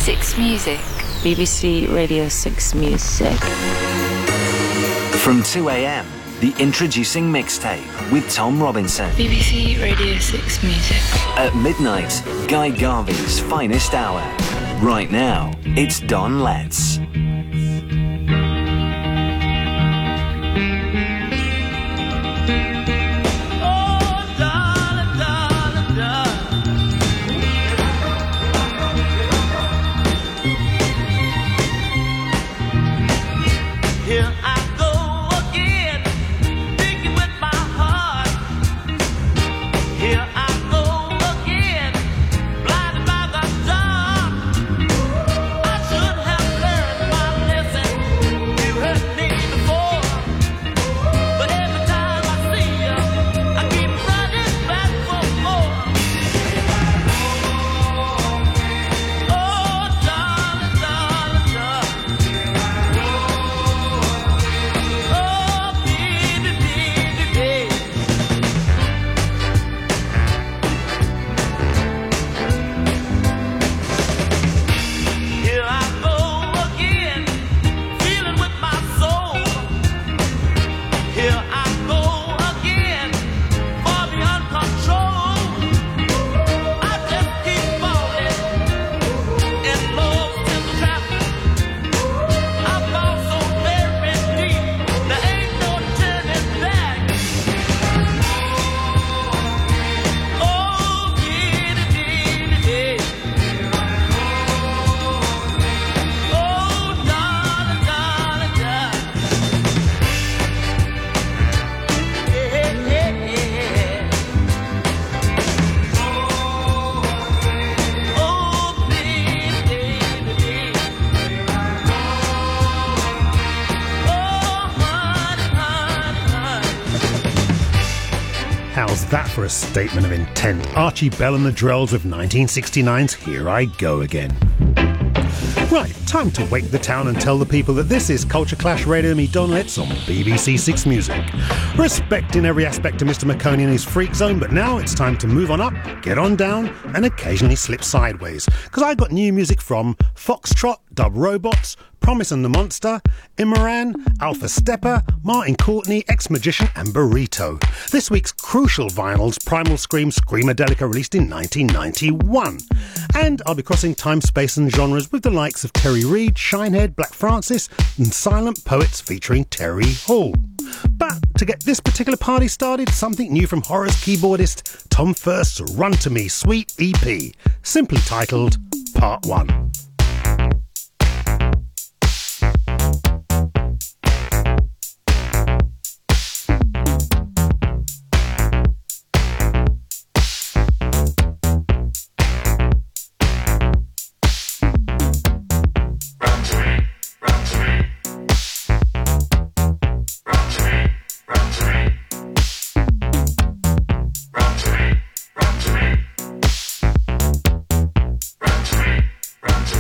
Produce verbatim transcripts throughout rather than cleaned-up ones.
six Music. B B C Radio six Music. From two a.m, the Introducing Mixtape with Tom Robinson. B B C Radio six Music. At midnight, Guy Garvey's finest hour. Right now, it's Don Letts. That for a statement of intent. Archie Bell and the Drells with nineteen sixty-nine's Here I Go Again. Right, time to wake the town and tell the people that this is Culture Clash Radio, me Don Letts on B B C six Music. Respect in every aspect of Mister McConey and his freak zone, but now it's time to move on up, get on down, and occasionally slip sideways. Because I got new music from Foxtrot, Dub Robots, Promise and the Monster, Imran, Alpha Stepper, Martin Courtney, Ex-Magician and Burrito. This week's crucial vinyls, Primal Scream, Screamadelica, released in nineteen ninety-one. And I'll be crossing time, space and genres with the likes of Terry Reid, Shinehead, Black Francis and Silent Poets featuring Terry Hall. But to get this particular party started, something new from Horror's keyboardist Tom First's Run To Me Sweet E P, simply titled Part one. Run to me,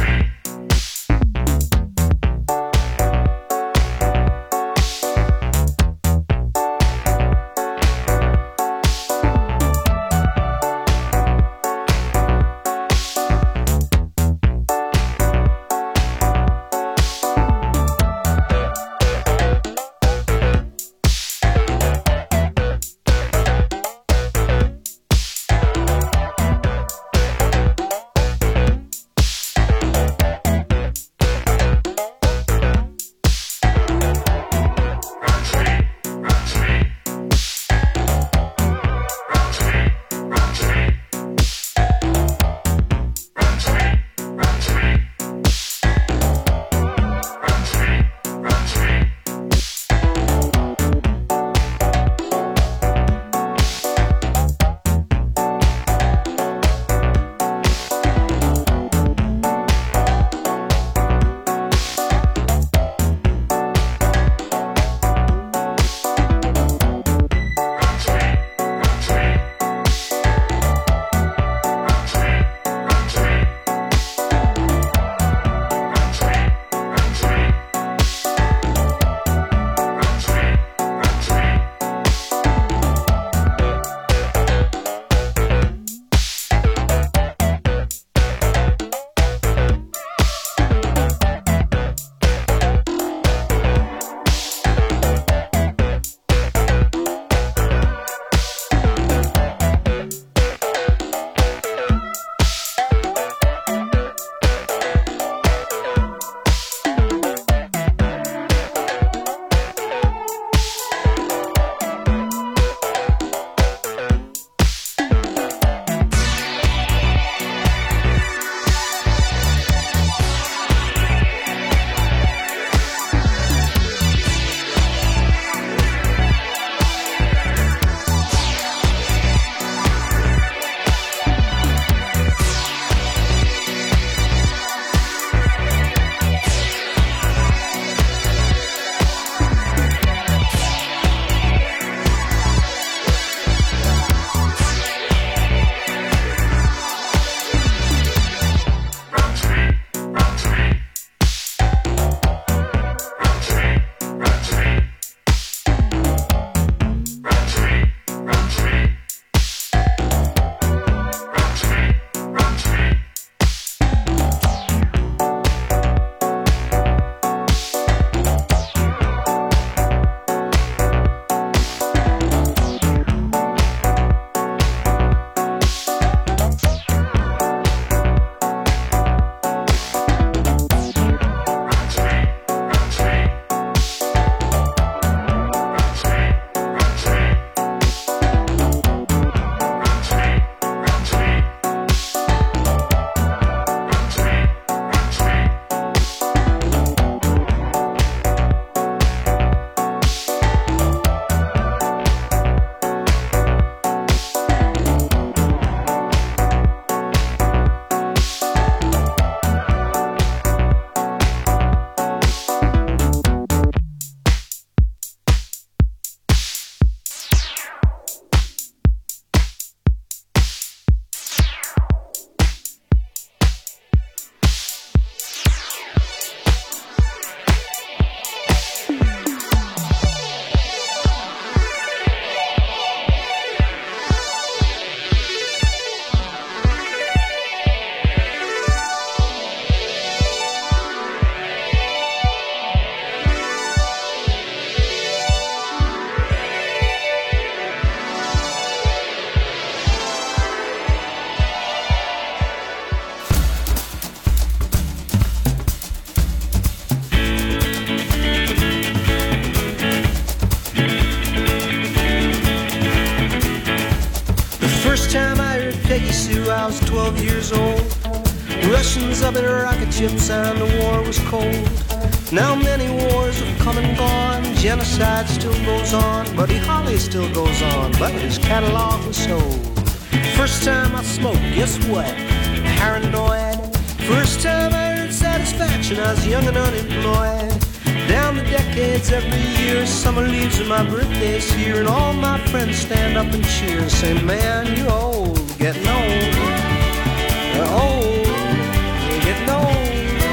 The first time I heard Peggy Sue, I was twelve years old. Russians up in rocket ships and the war was cold. Now many wars have come and gone. Genocide still goes on. Buddy Holly still goes on, but his catalog was sold. First time I smoked, guess what? Paranoid. First time I heard Satisfaction, I was young and unemployed. Down the decades every year, summer leaves and my birthday's here, and all my friends stand up and cheer, say, man, you're old, getting old. You're old, you're getting old.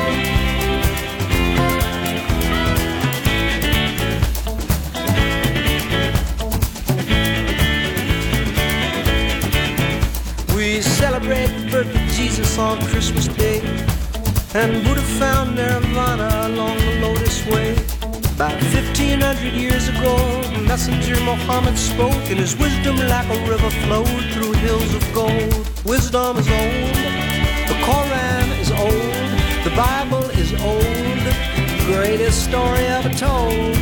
We celebrate the birth of Jesus on Christmas Day, and Buddha found nirvana along the Lotus Way. About fifteen hundred years ago, the messenger Muhammad spoke, and his wisdom like a river flowed through hills of gold. Wisdom is old, the Koran is old, the Bible is old, the greatest story ever told.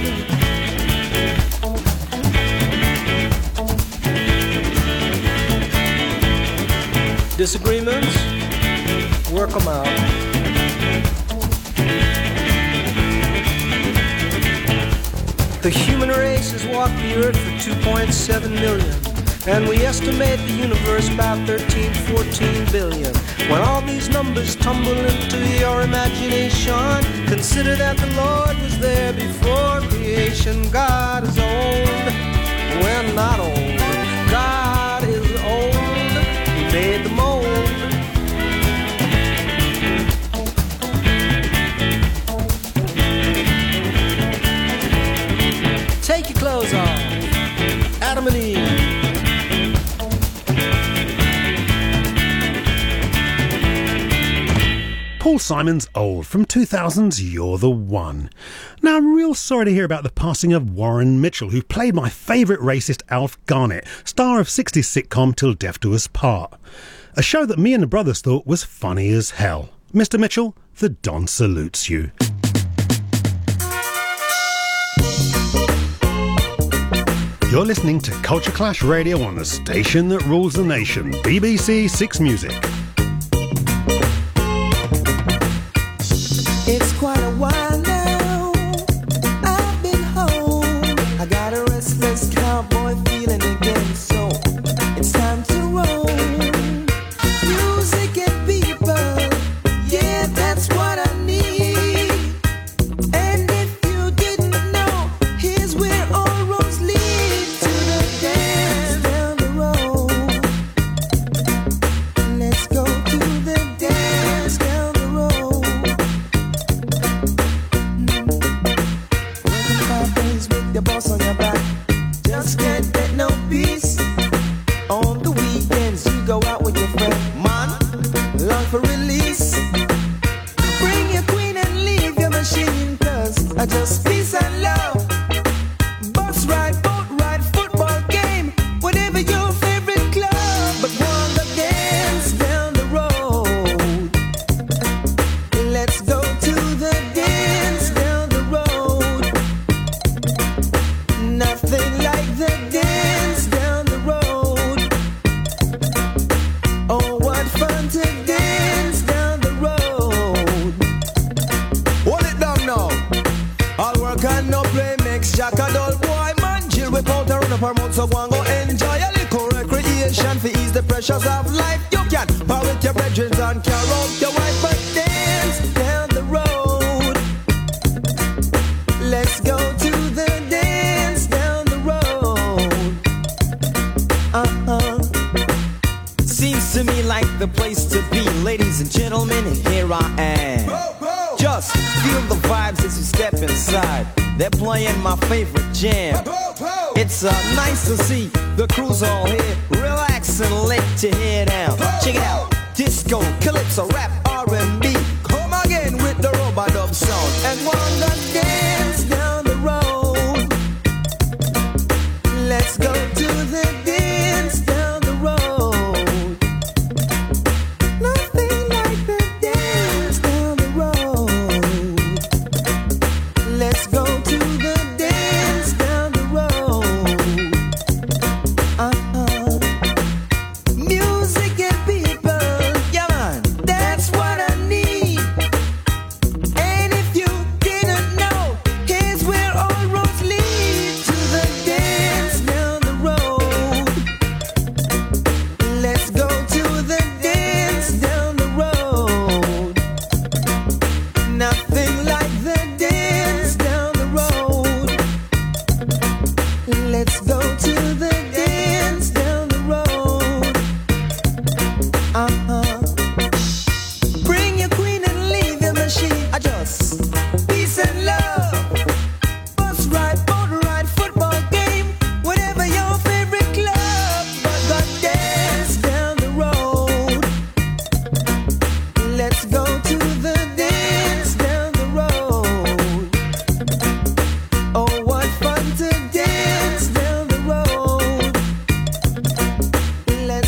Disagreements? Work them out. The human race has walked the earth for two point seven million, and we estimate the universe about thirteen, fourteen billion. When all these numbers tumble into your imagination, consider that the Lord was there before creation. God is old, we're not old. God is old, He made the mold. Take your clothes off, Adam and Eve. Paul Simon's Old from two thousand's You're the One. Now, I'm real sorry to hear about the passing of Warren Mitchell, who played my favourite racist Alf Garnett, star of sixties sitcom Till Death Do Us Part. A show that me and the brothers thought was funny as hell. Mister Mitchell, the Don salutes you. You're listening to Culture Clash Radio on the station that rules the nation, B B C Six Music. It's quite a while now I've been home. I got a restless cowboy feeling again, so it's time to roll. Music and people, yeah, that's what I need. And if you didn't know, here's where all roads lead to the dance down the road. Let's go to the dance down the road. With the boss on your back, just can't get no peace. On the weekends you go out with your friend, man, long for release. Bring your queen and leave your machine, cause I just peace and love. Bus ride, boat ride, football game, whatever your favorite club. But wanna dance down the road. Let's go to the dance down the road. Nothing like the dance down the road. Oh, what fun to dance down the road. Hold it down now. All work and no play makes Jack a dull boy. Man, chill without a run up her mouth, so go and go enjoy a little recreation for ease the pressures of life. You can power with your brethren and carry out your wife, but Dance down the road. Let's go to the dance down the road. Uh-huh. seems to me like the place to be. Ladies and gentlemen, and here I am. Just feel the vibes as you step inside. They're playing my favorite jam. It's uh, nice to see the crew's all here. Relax and let your head down. Check it out. Disco, calypso, rap, R and B. Come again with the rub-a-dub sound. And wanna dance down the road. Let's go to the dance down the road. Nothing like the dance down the road. Let's go to the dance down the road. Uh-huh.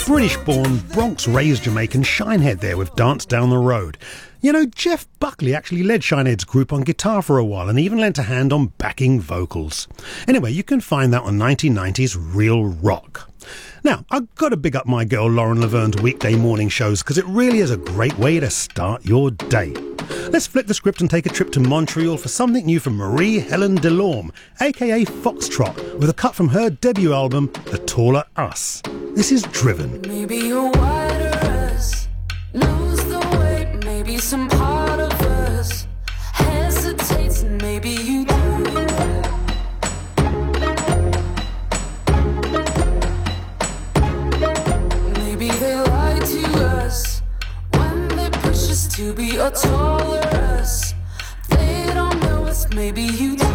British-born, Bronx-raised Jamaican Shinehead there with Dance Down the Road. You know, Jeff Buckley actually led Shinehead's group on guitar for a while and even lent a hand on backing vocals. Anyway, you can find that on nineteen nineties Real Rock. Now, I've got to big up my girl Lauren Laverne's weekday morning shows because it really is a great way to start your day. Let's flip the script and take a trip to Montreal for something new from Marie-Hélène Delorme, aka Foxtrot, with a cut from her debut album, The Taller Us. This is Driven. Maybe you're wider us, lose the weight, maybe some part of us hesitates, and maybe you do. Maybe they lie to us when they push us to be a taller us. They don't know us, maybe you do.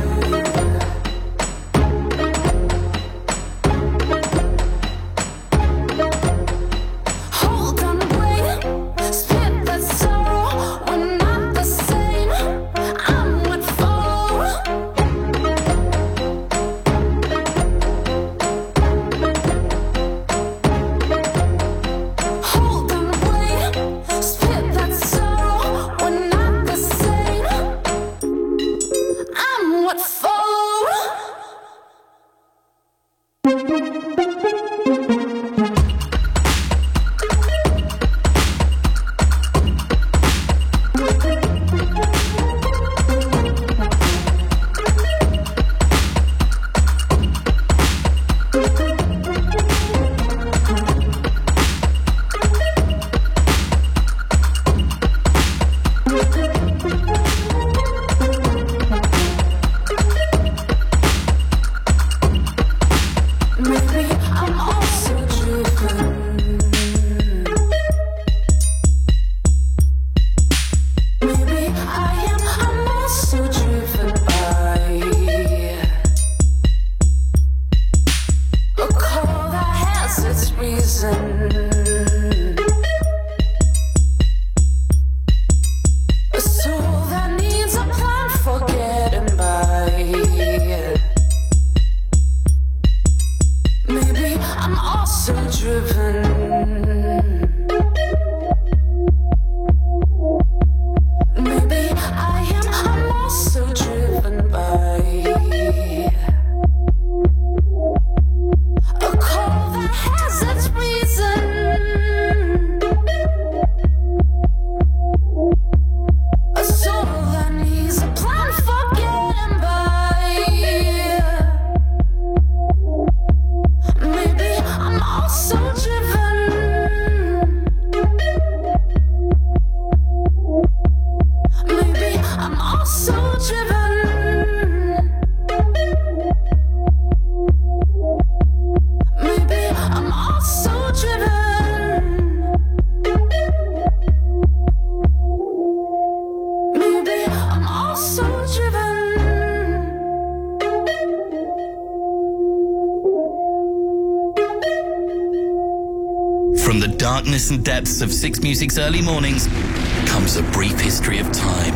Darkness and depths of Six Music's early mornings comes a brief history of time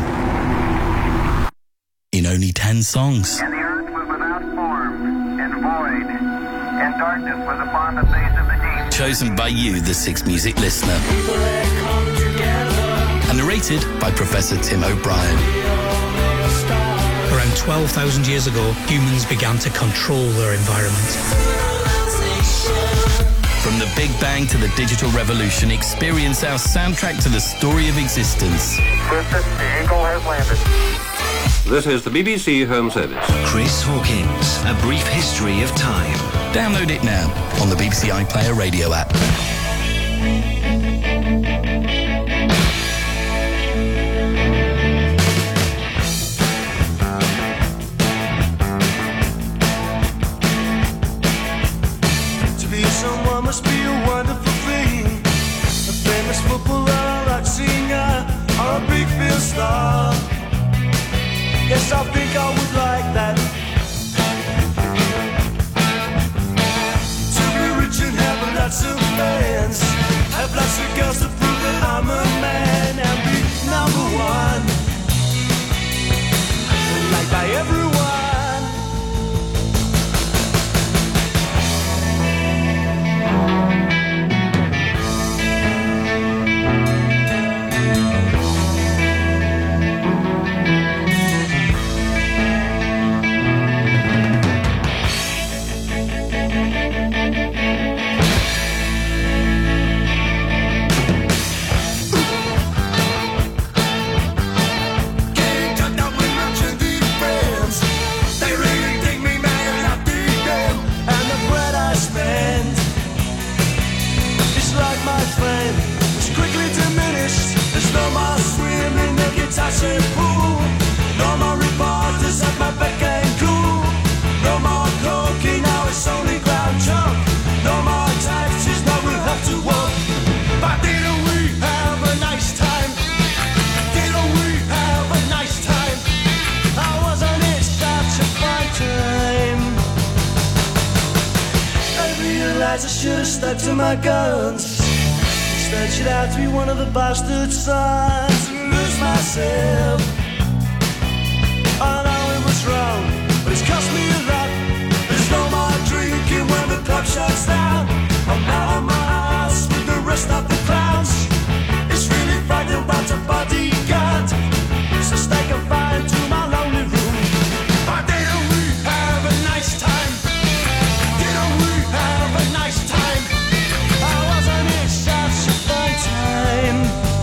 in only ten songs. And the earth was without form and void, and darkness was upon the face of the deep. Chosen by you, the Six Music listener. And narrated by Professor Tim O'Brien. Around twelve thousand years ago, humans began to control their environment. From the Big Bang to the digital revolution, experience our soundtrack to the story of existence. Houston, the Eagle has landed. This is the B B C Home Service. Chris Hawkins, A Brief History of Time. Download it now on the B B C iPlayer radio app. Must be a wonderful thing. A famous footballer, a rock singer, or a big film star. Yes, I think I would like that. To be rich and have lots of fans, have lots of girls to prove that I'm a man, and be number one, liked by everyone. flame was quickly diminished. There's no more swimming naked Tashi pool. No more reporters at my beck and call. No more cocaine, now it's only ground chalk. No more taxis, now we'll have to walk. But didn't we have a nice time? Didn't we have a nice time? How wasn't it such a fine time? I realized I should have stuck to my guns. Instead should have to be one of the bastard sons and lose myself. I know it was wrong, but it's cost me a lot. There's no more drinking when the club shuts down. I'm out of my house with the rest of the clowns. It's really frightening about a bodyguard. So stay confined to my lonely room. But didn't we have a nice time? Didn't we have a nice time? How wasn't it such a fine time?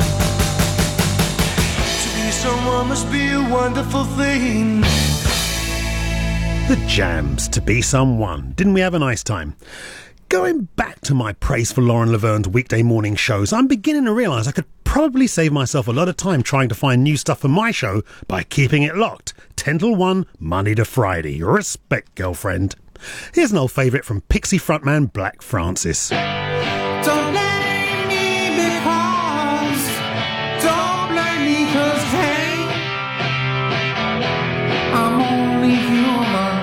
To be someone must be a wonderful thing. The Jams, To Be Someone. Didn't we have a nice time? Going back to my praise for Lauren Laverne's weekday morning shows, I'm beginning to realise I could probably save myself a lot of time trying to find new stuff for my show by keeping it locked. ten till one, Monday to Friday. Respect, girlfriend. Here's an old favourite from Pixie frontman Black Francis. Don't blame me because, don't blame me cause, hey, I'm only human.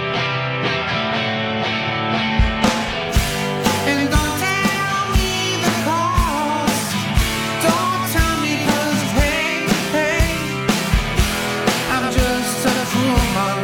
And don't tell me the cause, don't tell me cause, hey, hey, I'm just a human.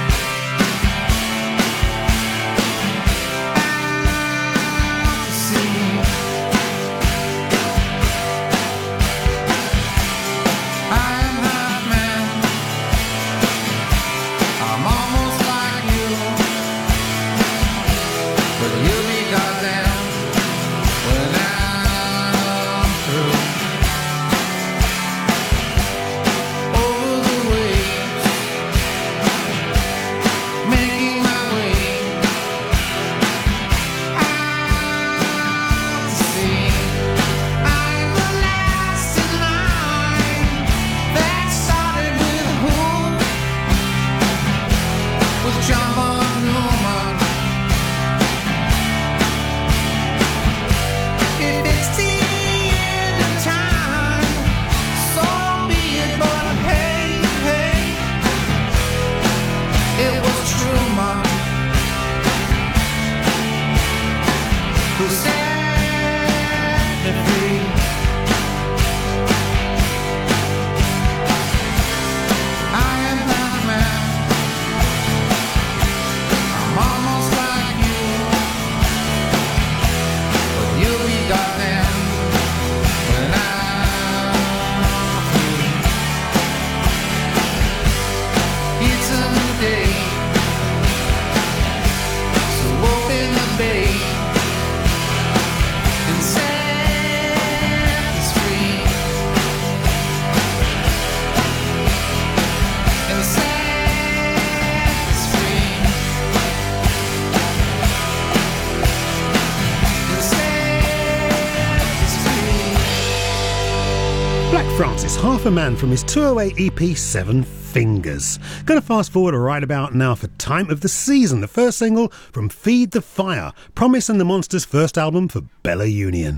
Francis, half a man from his two oh eight E P Seven Fingers. Going to fast forward right about now for Time of the Season, the first single from Feed the Fire, Promise and the Monsters' first album for Bella Union.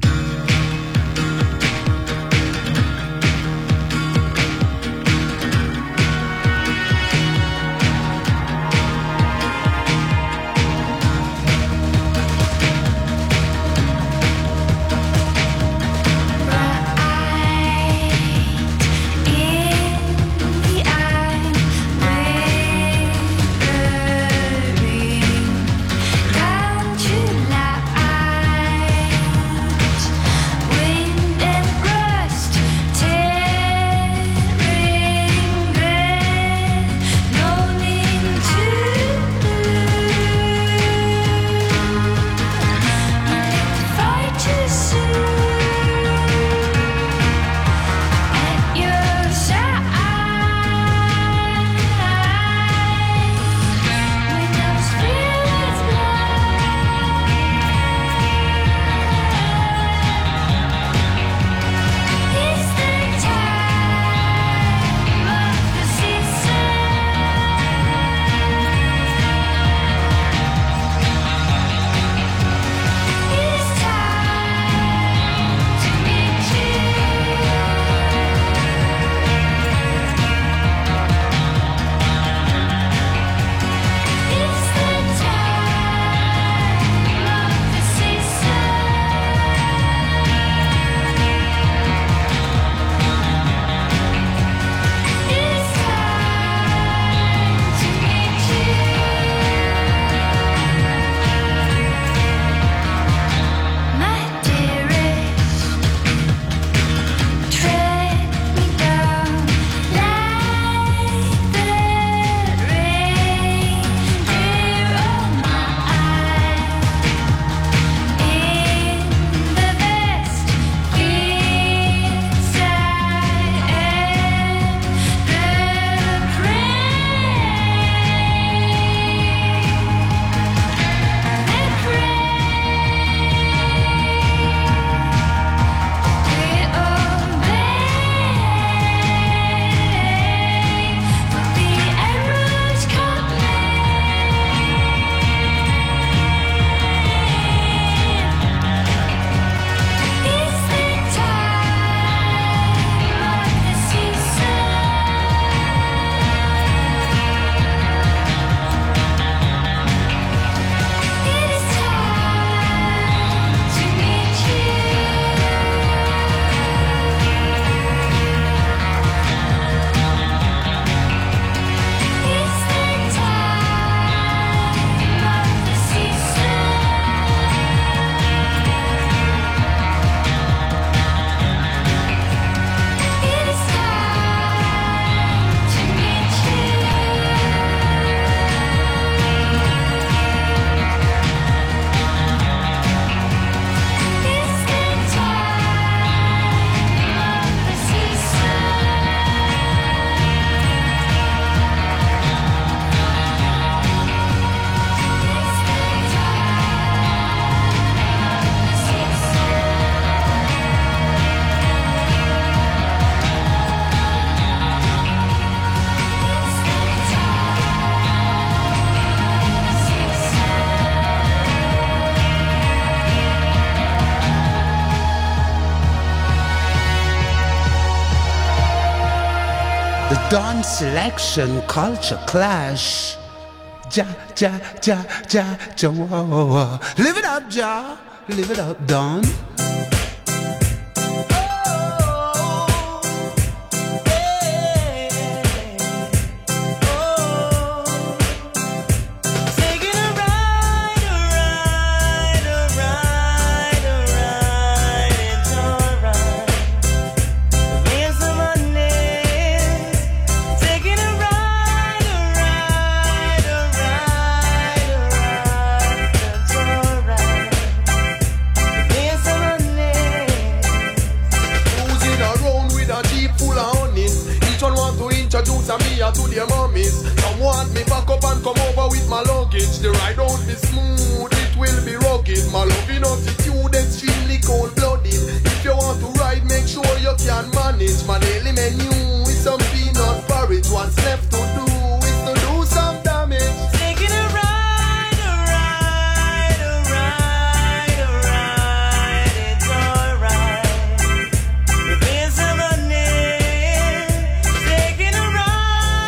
Down to light, wind Dawn Selection Culture Clash. Ja, ja, ja, ja, ja, wah, wah, wah. Live it up, Ja. Live it up, Dawn. To their mummies, some want me back up and come over with my luggage. The ride won't be smooth, it will be rugged. My loving attitude extremely cold-blooded. If you want to ride, make sure you can manage. My daily menu is some peanut porridge. What's left to do is to do some damage. Taking a ride, a ride, a ride, a ride, it's alright. We're paying some money. Taking a ride.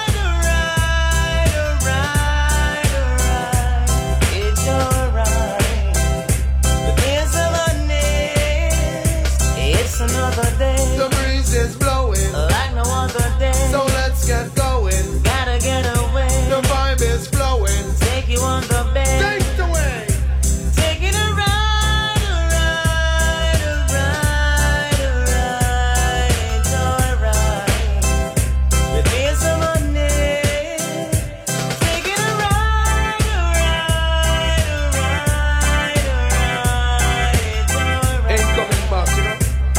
Another day. The breeze is blowing like no other day. So let's get going. Gotta get away. The vibe is flowing. Take you on the bed. Take the way. Taking a ride, a ride, a ride, a ride. It's alright. We're paying some money. Taking a ride, a ride, a ride, a ride. It's alright. Ain't coming back, you know.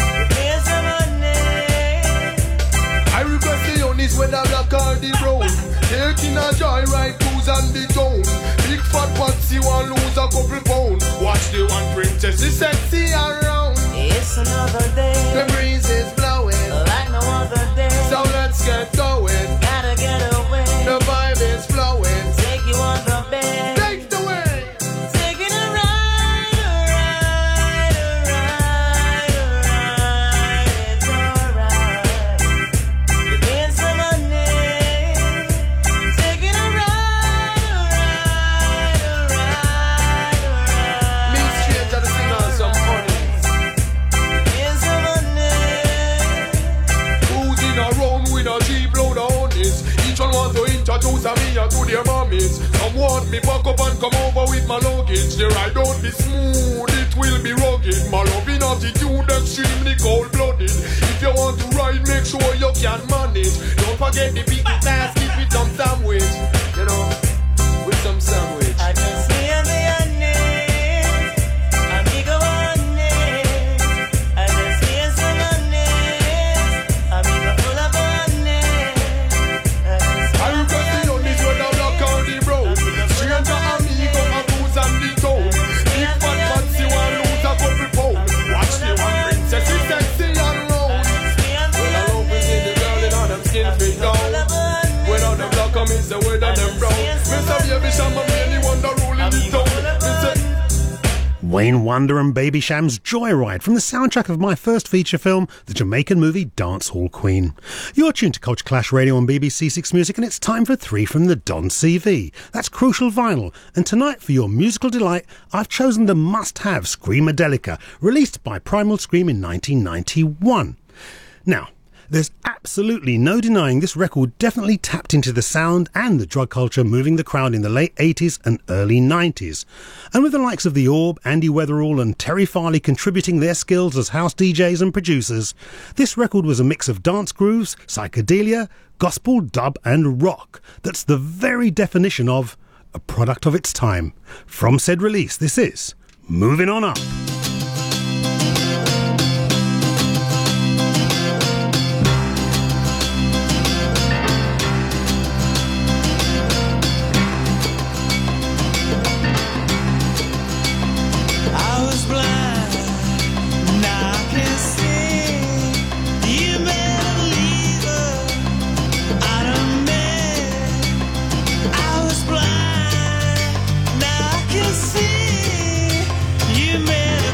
When I block on the road, taking a joyride cruise on the town. Big fat patsy want lose a couple pound. Watch the one princess is sexy around. It's another day. The breeze is blowing like no other day. So let's get going. Gotta get away. The vibe is flowing. Take you on the bed. Take the way. Taking a ride, a ride, a ride, a ride. It's alright. We're paying some money. Taking a ride, a ride, a ride, a ride. Me straight to the singer some funny. Paying some money. Cruising around with a jeep load of honeys. Each one want to introduce a me to their mummies. Some want me back up and come over with my luggage. The ride don't be smooth, it will be rugged. My loving attitude extremely cold-blooded. If you want to ride, make sure you can manage. Don't forget the big basket with some sandwich. You know, with some sandwich. I just hear the honey, amigo honey. I just hear some honey, amigo full of honey. I got the only when I block on the road. Stranger amigo a cruise on the town. Big fat patsy want lose a couple pound. Watch the one princess is sexy and round. When I love is in the girl in all them skin fit down. When all them black come is the word of them brown. Mister Baby Sham a mainly wonder ruling the town. Wayne Wonder and Baby Sham's Joyride from the soundtrack of my first feature film, the Jamaican movie Dance Hall Queen. You're tuned to Culture Clash Radio on B B C Six Music, and it's time for three from the Don C V. That's Crucial Vinyl, and tonight for your musical delight I've chosen the must-have Screamadelica, released by Primal Scream in nineteen ninety-one. Now, there's absolutely no denying this record definitely tapped into the sound and the drug culture moving the crowd in the late eighties and early nineties. And with the likes of The Orb, Andy Weatherall and Terry Farley contributing their skills as house D Js and producers, this record was a mix of dance grooves, psychedelia, gospel, dub and rock that's the very definition of a product of its time. From said release, this is Moving On Up. See, you made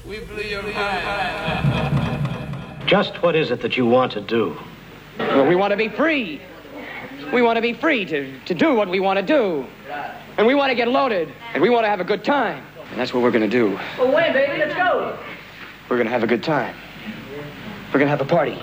Just what is it that you want to do? Well, we want to be free. We want to be free to, to do what we want to do. And we want to get loaded. And we want to have a good time. And that's what we're going to do. Well, when, baby? Let's go. We're going to have a good time. We're going to have a party.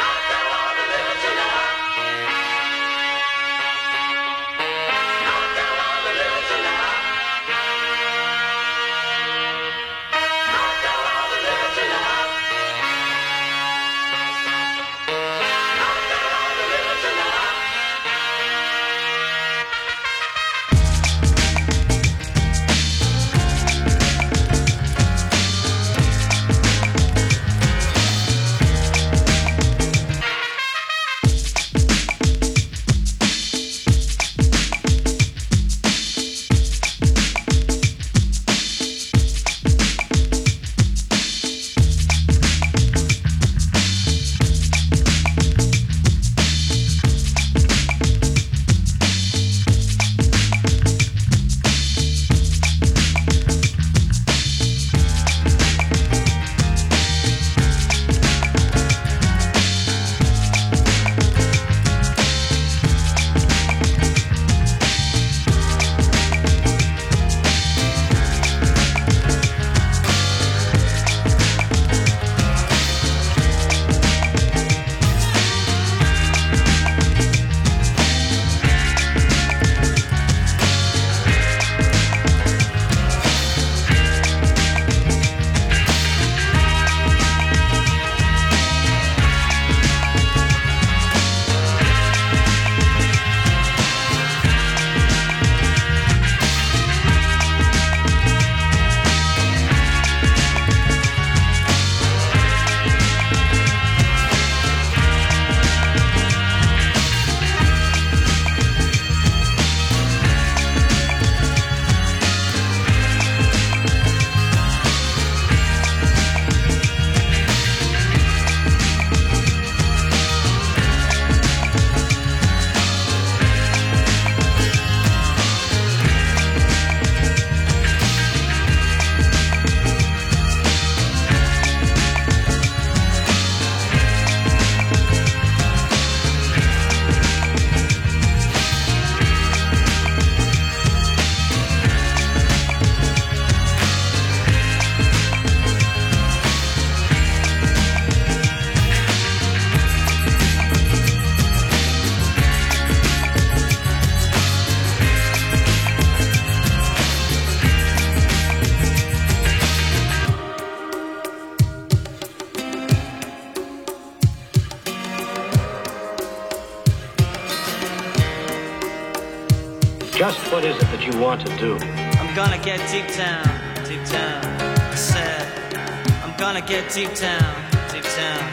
Just what is it that you want to do? I'm gonna get deep down, deep down. I said, I'm gonna get deep down, deep down.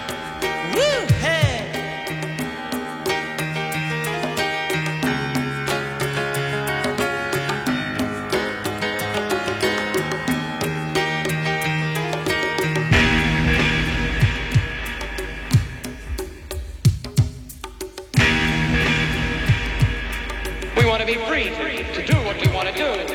Woo, hey! We want to be free to, to do what we want to do.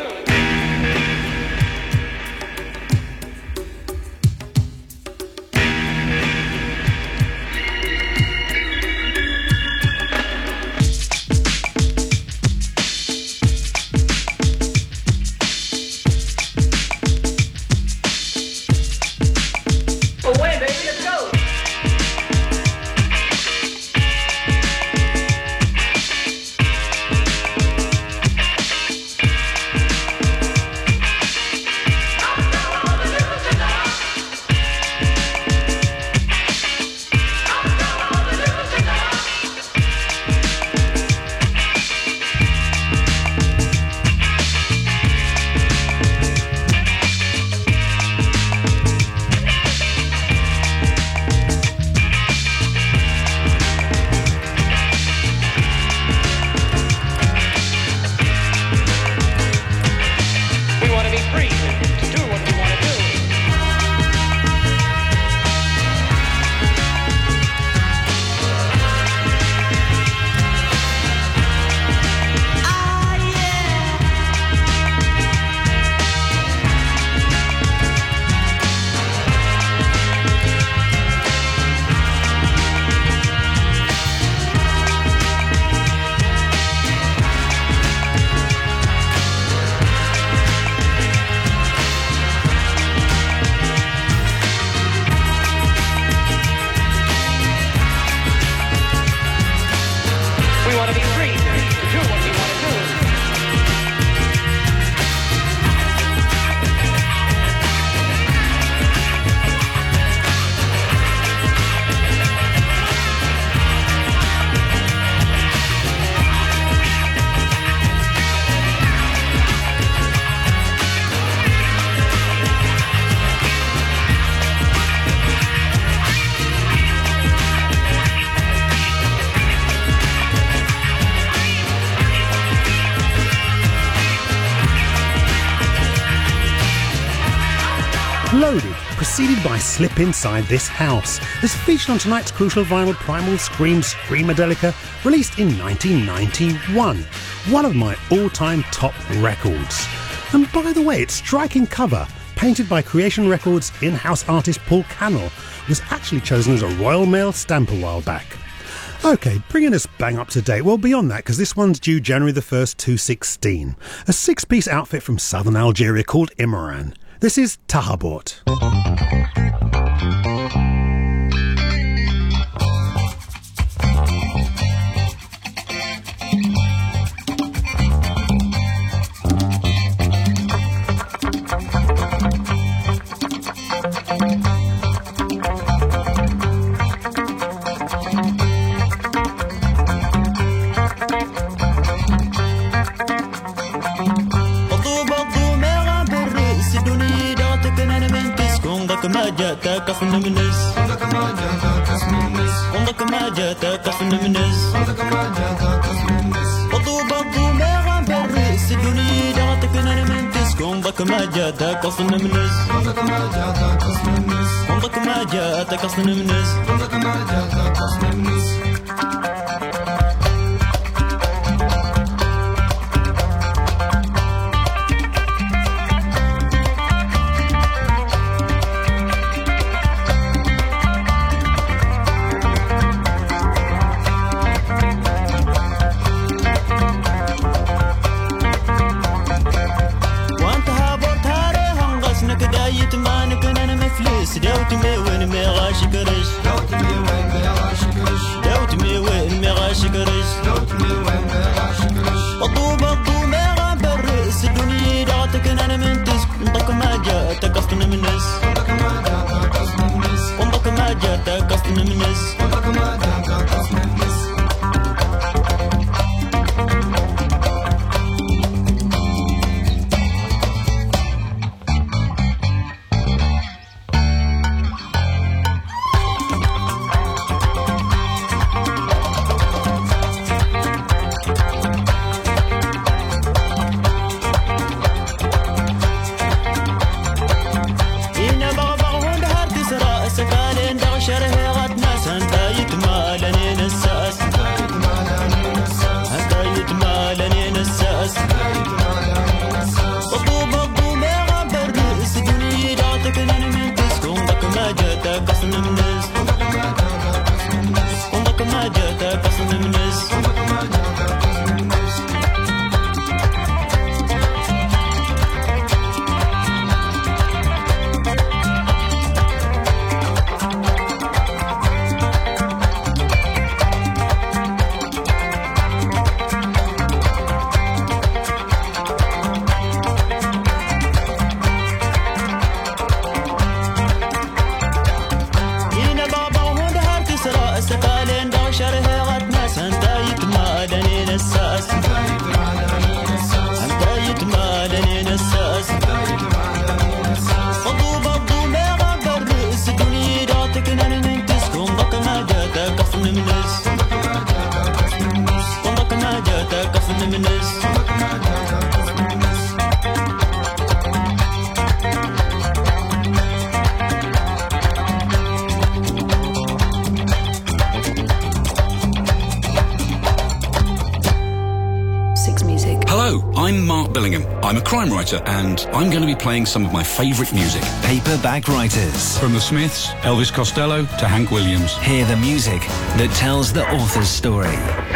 Loaded, preceded by Slip Inside This House, is featured on tonight's crucial vinyl Primal Scream Screamadelica, released in nineteen ninety-one. One of my all-time top records. And by the way, its striking cover, painted by Creation Records in-house artist Paul Cannell, was actually chosen as a Royal Mail stamp a while back. OK, bringing us bang up to date. Well, beyond that, because this one's due January the first, two sixteen. A six-piece outfit from southern Algeria called Imran. This is Tahabort. ما جاتك في النمنس عندك ما جاتك في النمنس عندك ما جاتك في النمنس عندك ما جاتك في النمنس بطو بطو ما غنبرس الدنيا جاتك انا من تسكن عندك ما جاتك في النمنس عندك ما جاتك في النمنس عندك ما جاتك في النمنس عندك ما جاتك في النمنس دوتمي وين ما غاشي كرش دوتمي وين ما غاشي كرش دوتمي وين ما غاشي كرش دوتمي وين ما غاشي كرش بطو بطو ما غنبرس الدنيا دعتك انا من تسك عندك ما جاتك اصلا من الناس عندك ما جاتك اصلا من الناس عندك ما جاتك اصلا من الناس عندك ما جاتك اصلا من الناس I'm a crime writer, and I'm going to be playing some of my favourite music. Paperback Writers. From the Smiths, Elvis Costello to Hank Williams. Hear the music that tells the author's story.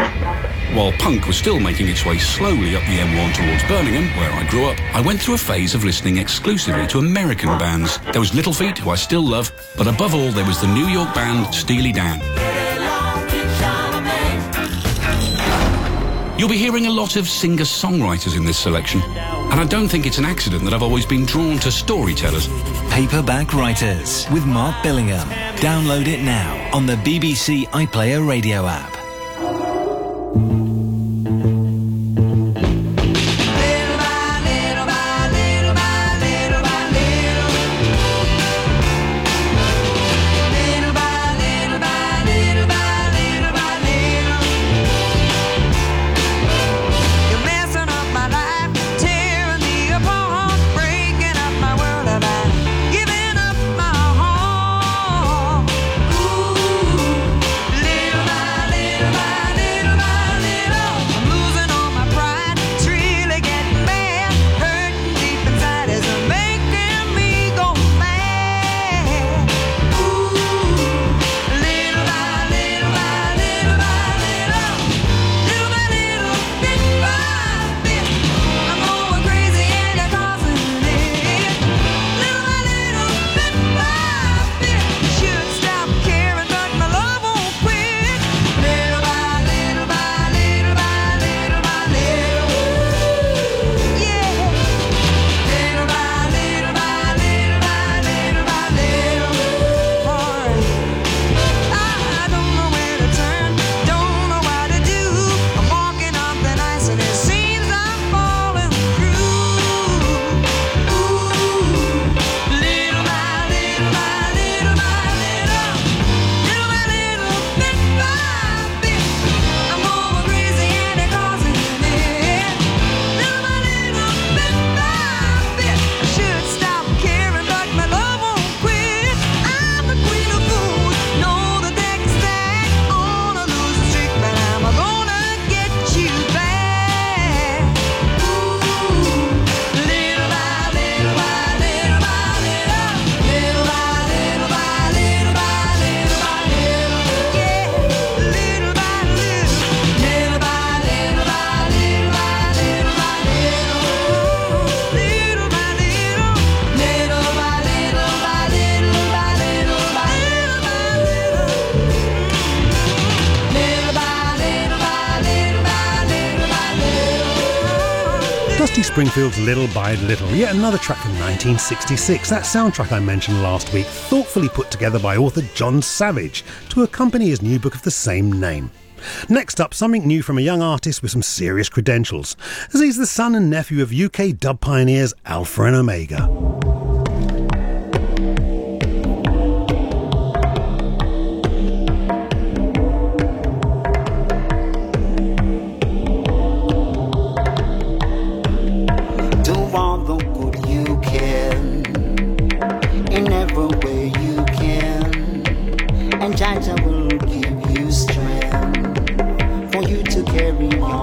While punk was still making its way slowly up the M one towards Birmingham, where I grew up, I went through a phase of listening exclusively to American bands. There was Little Feat, who I still love, but above all there was the New York band Steely Dan. You'll be hearing a lot of singer-songwriters in this selection, and I don't think it's an accident that I've always been drawn to storytellers. Paperback Writers with Mark Billingham. Download it now on the B B C iPlayer radio app. Giving Dusty Springfield's Little by Little, yet another track from nineteen sixty-six, that soundtrack I mentioned last week, thoughtfully put together by author John Savage to accompany his new book of the same name. Next up, something new from a young artist with some serious credentials, as he's the son and nephew of U K dub pioneers Alpha and Omega. Jaja will give you strength for you to carry on.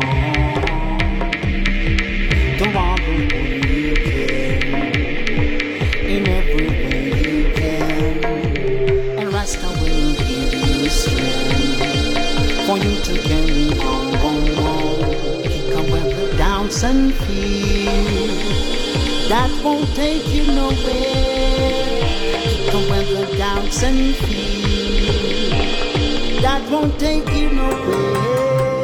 The one who you can in every way you can, and Rasta will give you strength for you to carry on. on, on. Kick up with the downs and feel that won't take you nowhere. Kick up with the downs and feel that won't take you nowhere.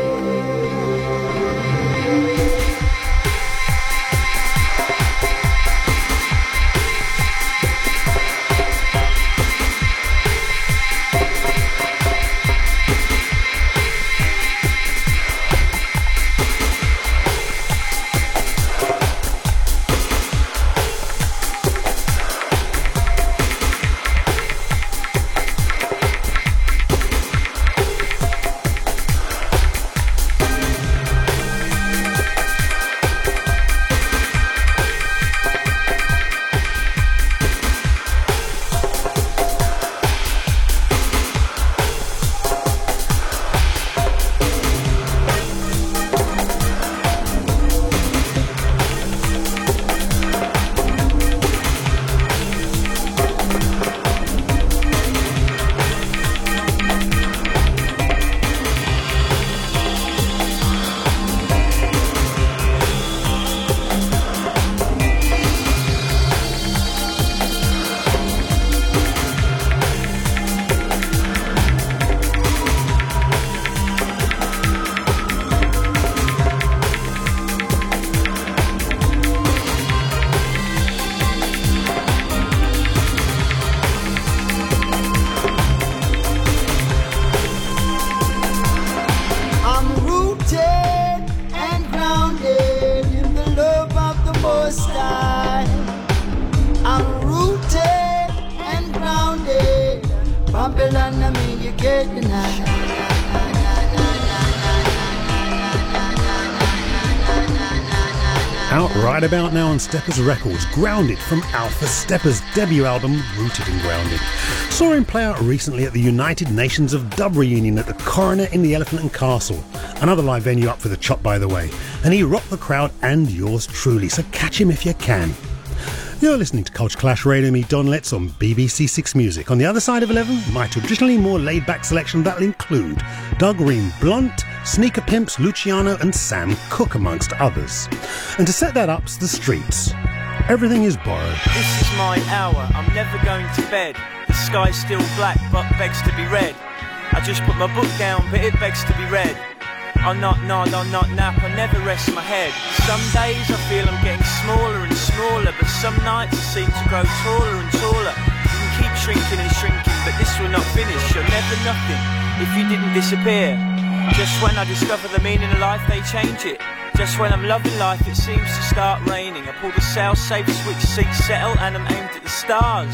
Out right about now on Steppers Records, Grounded from Alpha, Steppers' debut album, Rooted and Grounded. Saw him play out recently at the United Nations of Dub reunion at the Coroner in the Elephant and Castle, another live venue up for the chop by the way, and he rocked the crowd and yours truly, so catch him if you can. You're listening to Culture Clash Radio, me Don Letts on B B C Six Music. On the other side of eleven, my traditionally more laid-back selection that'll include Doug Ream Blunt, Sneaker Pimps, Luciano and Sam Cooke amongst others. And to set that up's The Streets. Everything is borrowed. This is my hour, I'm never going to bed. The sky's still black but begs to be read. I just put my book down but it begs to be read. I'll not nod, I'll not nap, I never rest my head. Some days I feel I'm getting smaller and smaller, but some nights I seem to grow taller and taller. You can keep shrinking and shrinking, but this will not finish. You're never nothing if you didn't disappear. Just when I discover the meaning of life, they change it. Just when I'm loving life, it seems to start raining. I pull the sail safe, switch seats, settle, and I'm aimed at the stars.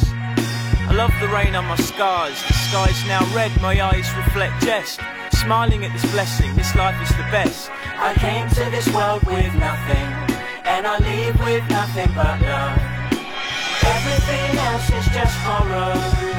I love the rain on my scars. The sky's now red, my eyes reflect jest. Smiling at this blessing, this life is the best. I came to this world with nothing, and I leave with nothing but love. Everything else is just borrowed.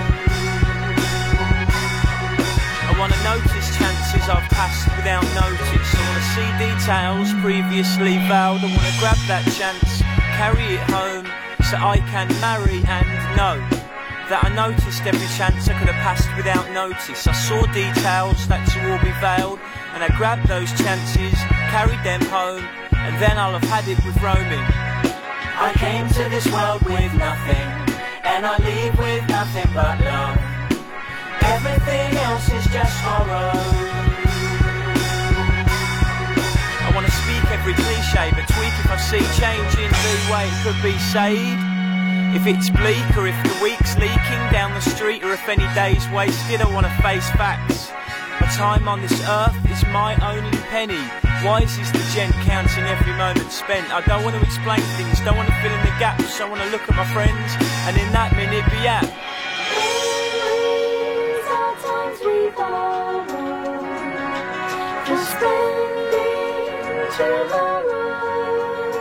I wanna notice chances I've passed without notice. I wanna see details previously vowed. I wanna grab that chance, carry it home, so I can marry and know that I noticed every chance I could have passed without notice. I saw details that to all be veiled, and I grabbed those chances, carried them home, and then I'll have had it with roaming. I came to this world with nothing, and I leave with nothing but love. Everything else is just horror. I wanna speak every cliche, but tweak if I see change in the way it could be said. If it's bleak or if the week's leaking down the street or if any day's wasted, I wanna face facts. My time on this earth is my only penny. Wise is the gent counting every moment spent. I don't want to explain things, don't want to fill in the gaps. I want to look at my friends and in that minute be at. Memories are times we borrow for spending tomorrow.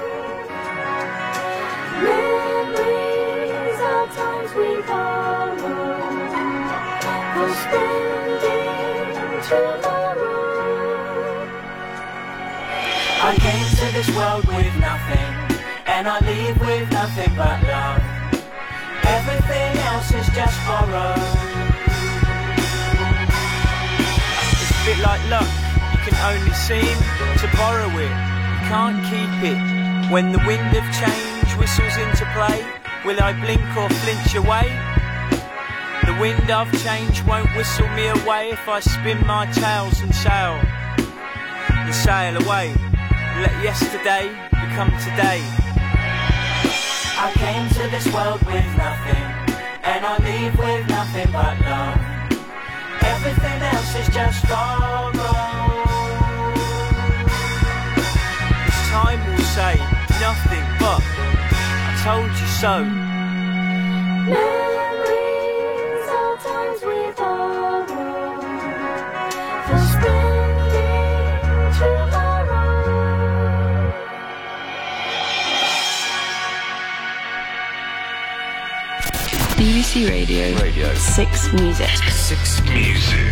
Memories are times we borrow for spending tomorrow. I came to this world with nothing, and I leave with nothing but love. Everything else is just borrowed. It's a bit like luck, you can only seem to borrow it, you can't keep it. When the wind of change whistles into play, will I blink or flinch away? The wind of change won't whistle me away if I spin my tails and sail, and sail away. Let yesterday become today. I came to this world with nothing, and I leave with nothing but love. Everything else is just borrowed. This time will say nothing but I told you so. Memories are times we borrow for spending tomorrow. B B C Radio. Radio. Six Music. Six Music.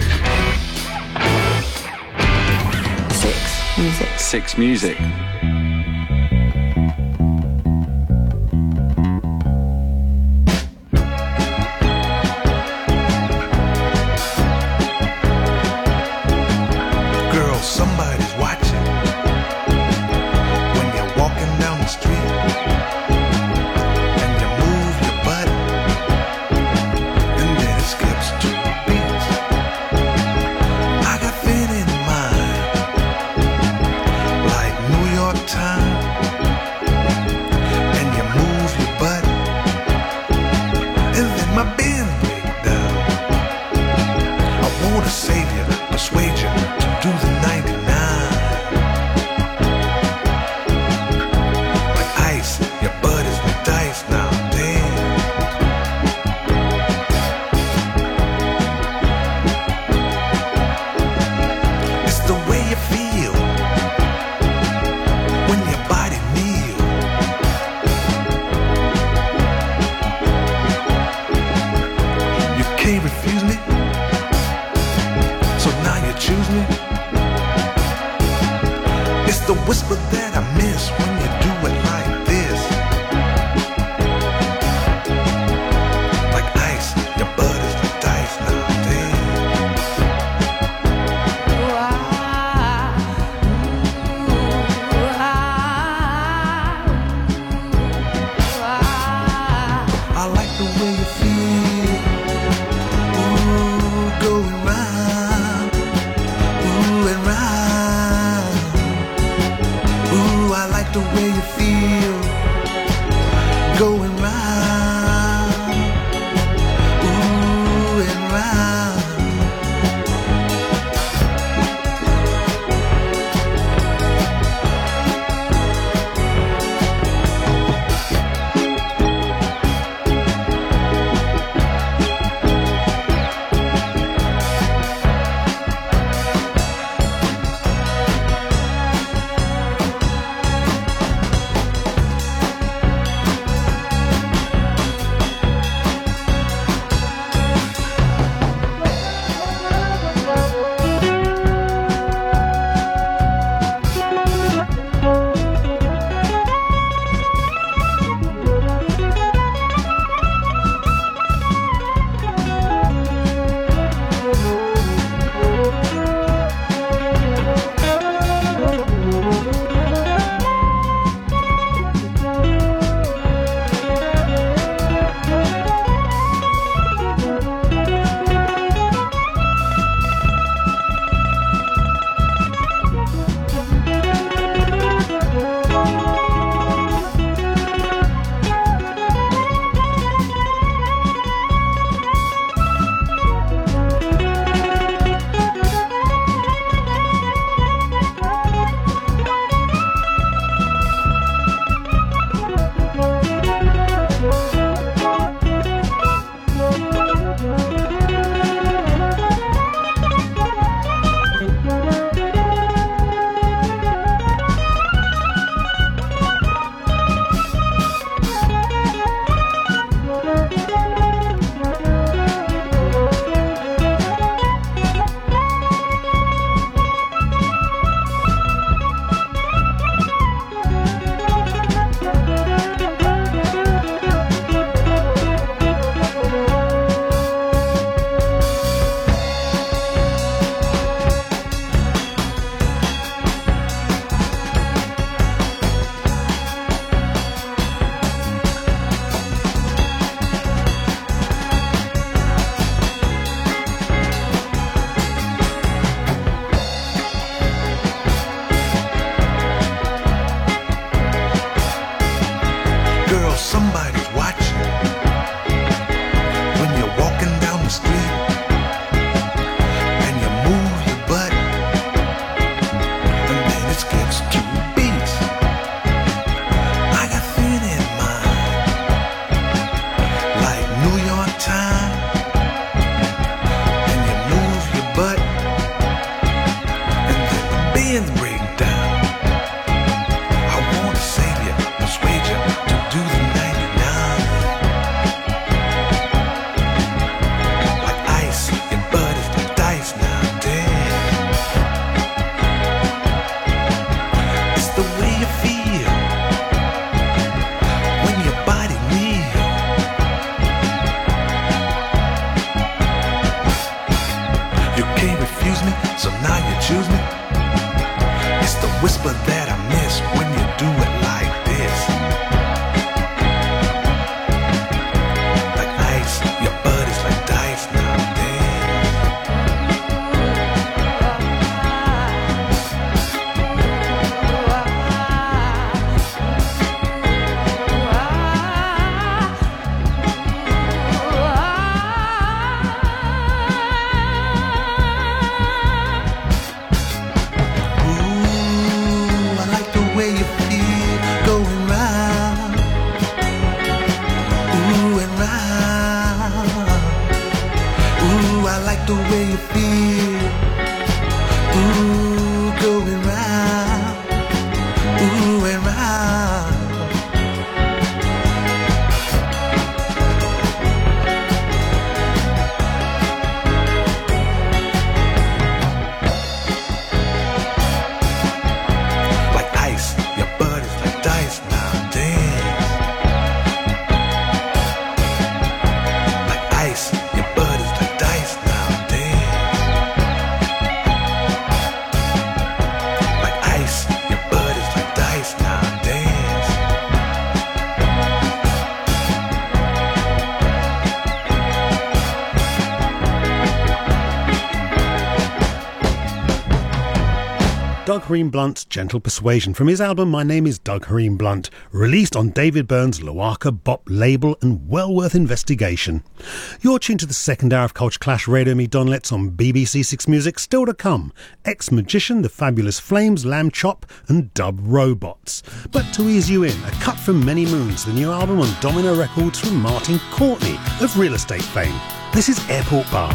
Six Music. Six Music. Girl, somebody's watching when you're walking down the street. Whisper that I miss when you do it like this. Like ice, your body's like dice now. The way you feel, ooh, going round, ooh, and round. Like ice, your body's like dice now, dance. Like ice, your body's like dice now. Doug Hareem Blunt's Gentle Persuasion from his album My Name is Doug Hareem Blunt, released on David Byrne's Loaka Bop label and well worth investigation. You're tuned to the second hour of Culture Clash Radio, me Don Letts on B B C Six Music. Still to come, Ex-Magician, The Fabulous Flames, Lamb Chop and Dub Robots. But to ease you in, a cut from Many Moons, the new album on Domino Records from Martin Courtney of real estate fame. This is Airport Bar.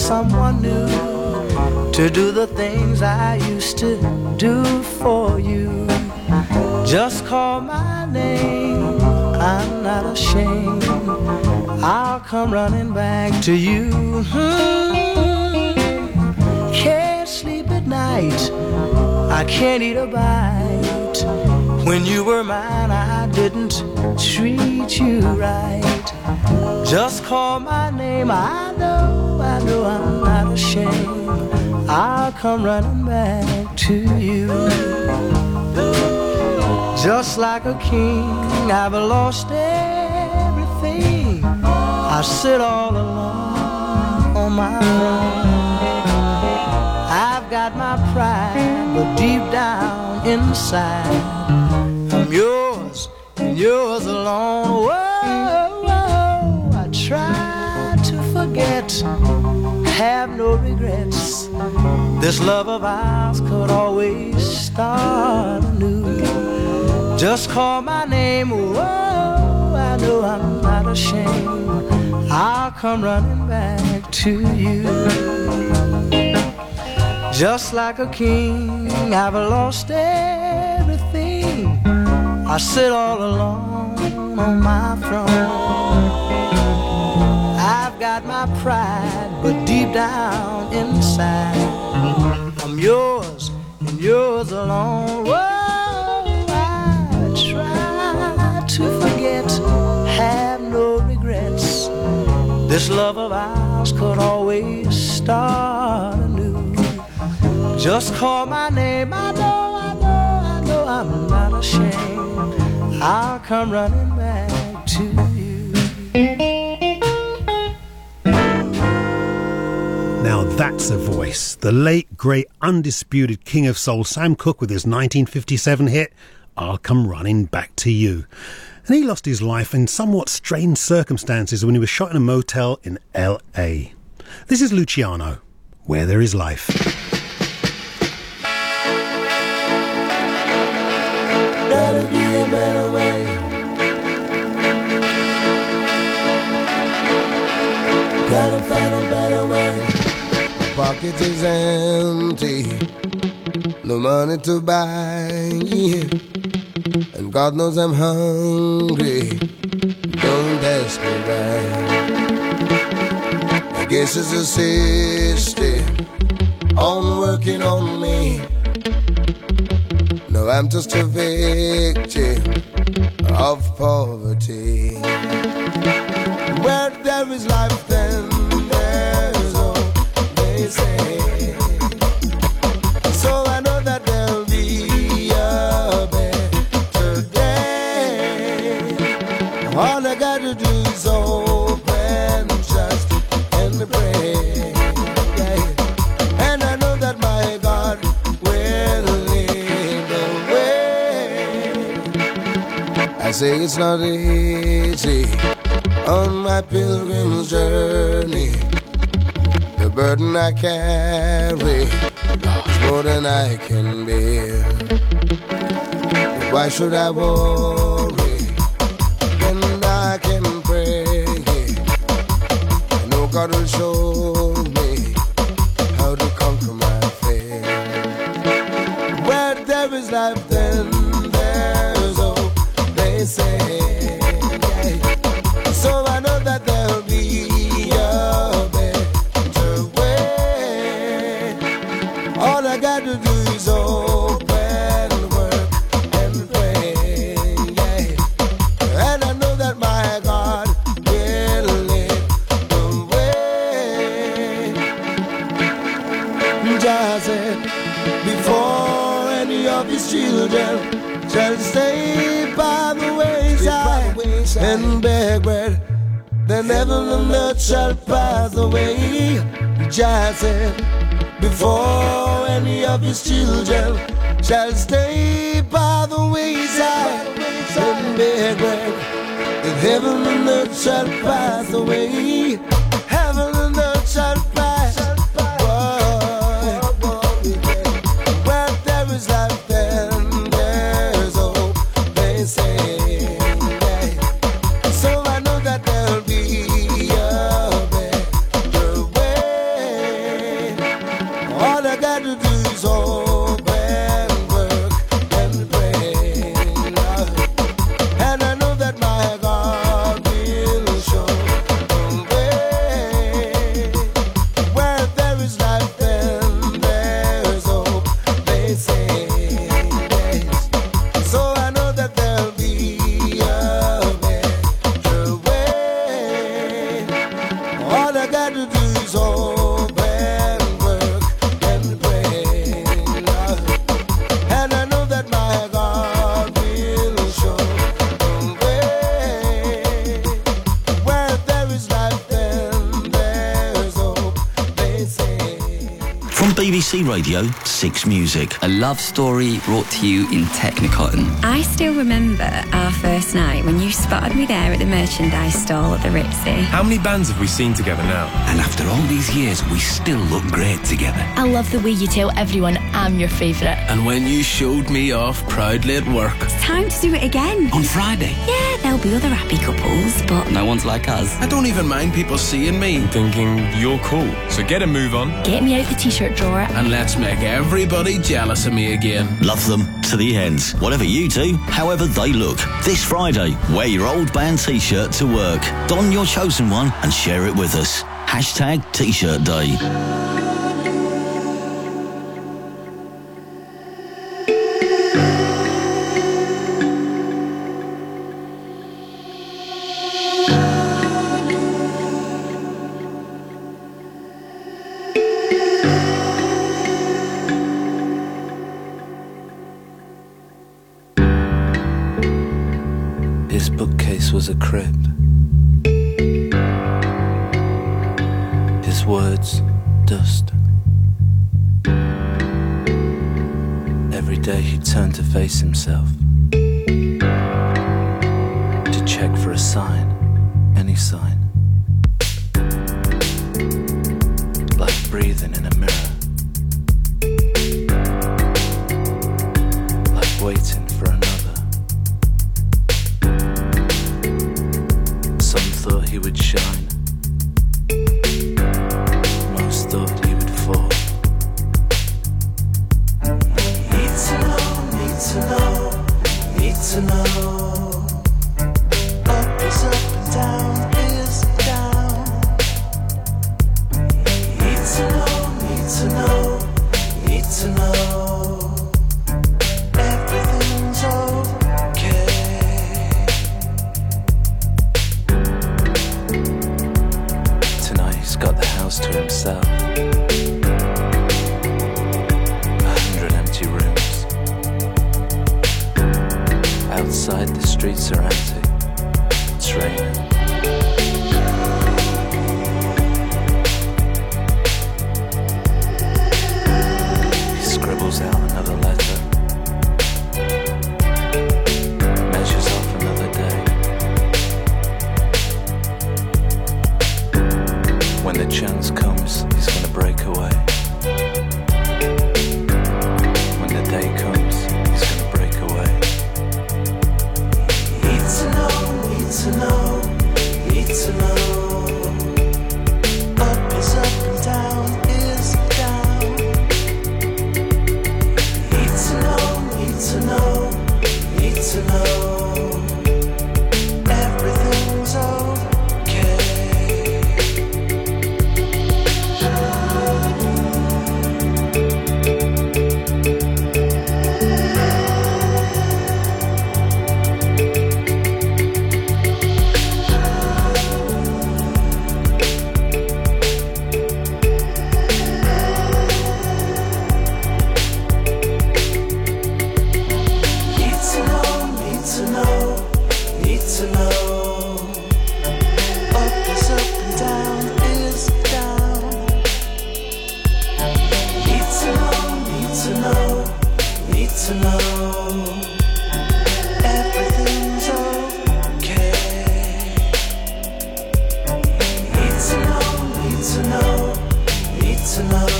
someone new to do the things I used to do for you. Just call my name, I'm not ashamed. I'll come running back to you. Hmm. Can't sleep at night, I can't eat a bite. When you were mine, I didn't treat you right. Just call my name, I know, I know I'm not ashamed. I'll come running back to you. Just like a king, I've lost everything. I sit all alone on my throne. I've got my pride, but deep down inside, I'm yours and yours alone. Whoa, whoa, I try to forget, have no regrets. This love of ours could always start anew. Just call my name, whoa, I know I'm not ashamed. I'll come running back to you. Just like a king, I've lost everything. I sit all alone on my throne. I've got my pride, but deep down inside, I'm yours and yours alone. Whoa, I try to forget, have no regrets. This love of ours could always start anew. Just call my name, I know, I know, I know I'm not ashamed. I'll come running back to you. Now that's a voice. The late, great, undisputed king of soul, Sam Cooke, with his nineteen fifty-seven hit, I'll Come Running Back to You. And he lost his life in somewhat strange circumstances when he was shot in a motel in L A. This is Luciano, Where There Is Life. Gotta be a better way. Gotta find a better way. Pocket is empty, no money to buy, and God knows I'm hungry. Don't ask me why. I guess it's a system on working on me. No, I'm just a victim of poverty. Where there is life, then there's hope, they say. So I know that there'll be a better day. All I gotta do is open, trust, and pray. Yeah. And I know that my God will lead the way. I say it's not easy on my pilgrim's journey. The burden I carry is more than I can bear. But why should I worry when I can pray? I know God will show me how to conquer my fear. Where there is life, then there's hope, they say. So I know that there'll be a better way. All I got to do is open, work, and pray. Yeah. And I know that my God will lead the way. Jah said, before any of his children shall stay by the wayside and beg bread, then heaven and earth shall pass away. Jah said, before any of his children shall stay by the wayside and beg bread, then heaven and earth shall pass away. Heaven and earth shall pass. Where there is life, then there's hope, they say. So I know that there'll be a better way. C Radio six Music. A love story brought to you in Technicotton. I still remember our first night when you spotted me there at the merchandise stall at the Ritzy. How many bands have we seen together now? And after all these years, we still look great together. I love the way you tell everyone I'm your favourite. And when you showed me off proudly at work. It's time to do it again. On Friday. Yeah, there'll be other happy couples, but no one's like us. I don't even mind people seeing me. Thinking you're cool. So get a move on. Get me out the t-shirt drawer. And let's make everybody jealous of me again. Love them to the end. Whatever you do, however they look. This Friday, wear your old band t-shirt to work. Don your chosen one and share it with us. Hashtag T-shirt Day. His bookcase was a crib. His words, dust. Every day he'd turn to face himself, to check for a sign, any sign. Like breathing in a mirror, like waiting for another. Some thought he would shine, most thought he would fall. Need to know, need to know, need to know. Up is up and down is down. Need to know, need to know, need to know. Everything's okay. Tonight he's got the house to himself. A hundred empty rooms. Outside the streets are empty. It's raining. He scribbles out another letter. Measures off another day. When the chance comes, he's gonna break away. When the day comes, he's gonna break away. Need to know, need to know, need to know. Up is up and down is down. Need to know, need to know, need to know. Everything's okay. Need to know, need to know, need to know. Up is up and down is down. Need to know, need to know, need to know. Everything's okay. Need to know, need to know, need to know.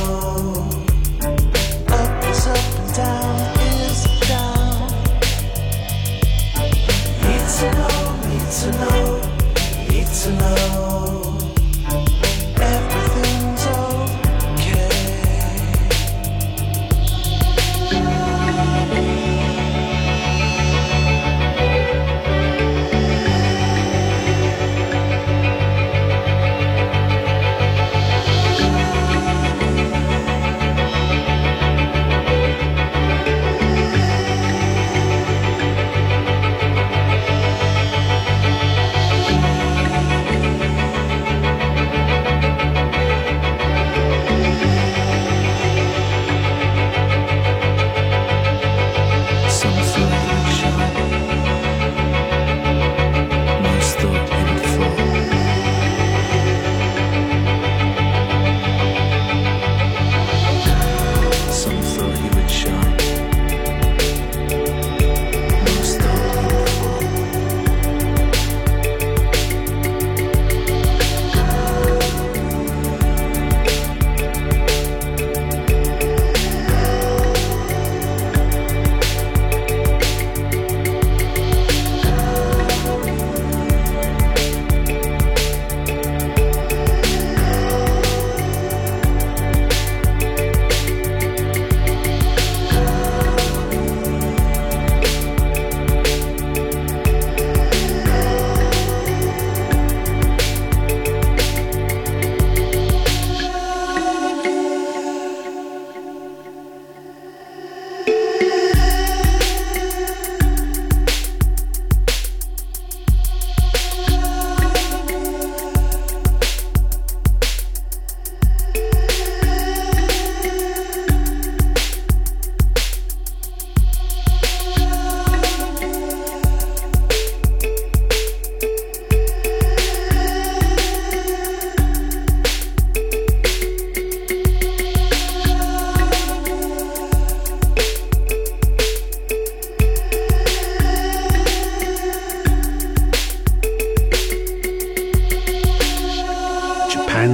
Up is up and down is down. Need to know, need to know, need to know. Everything's okay.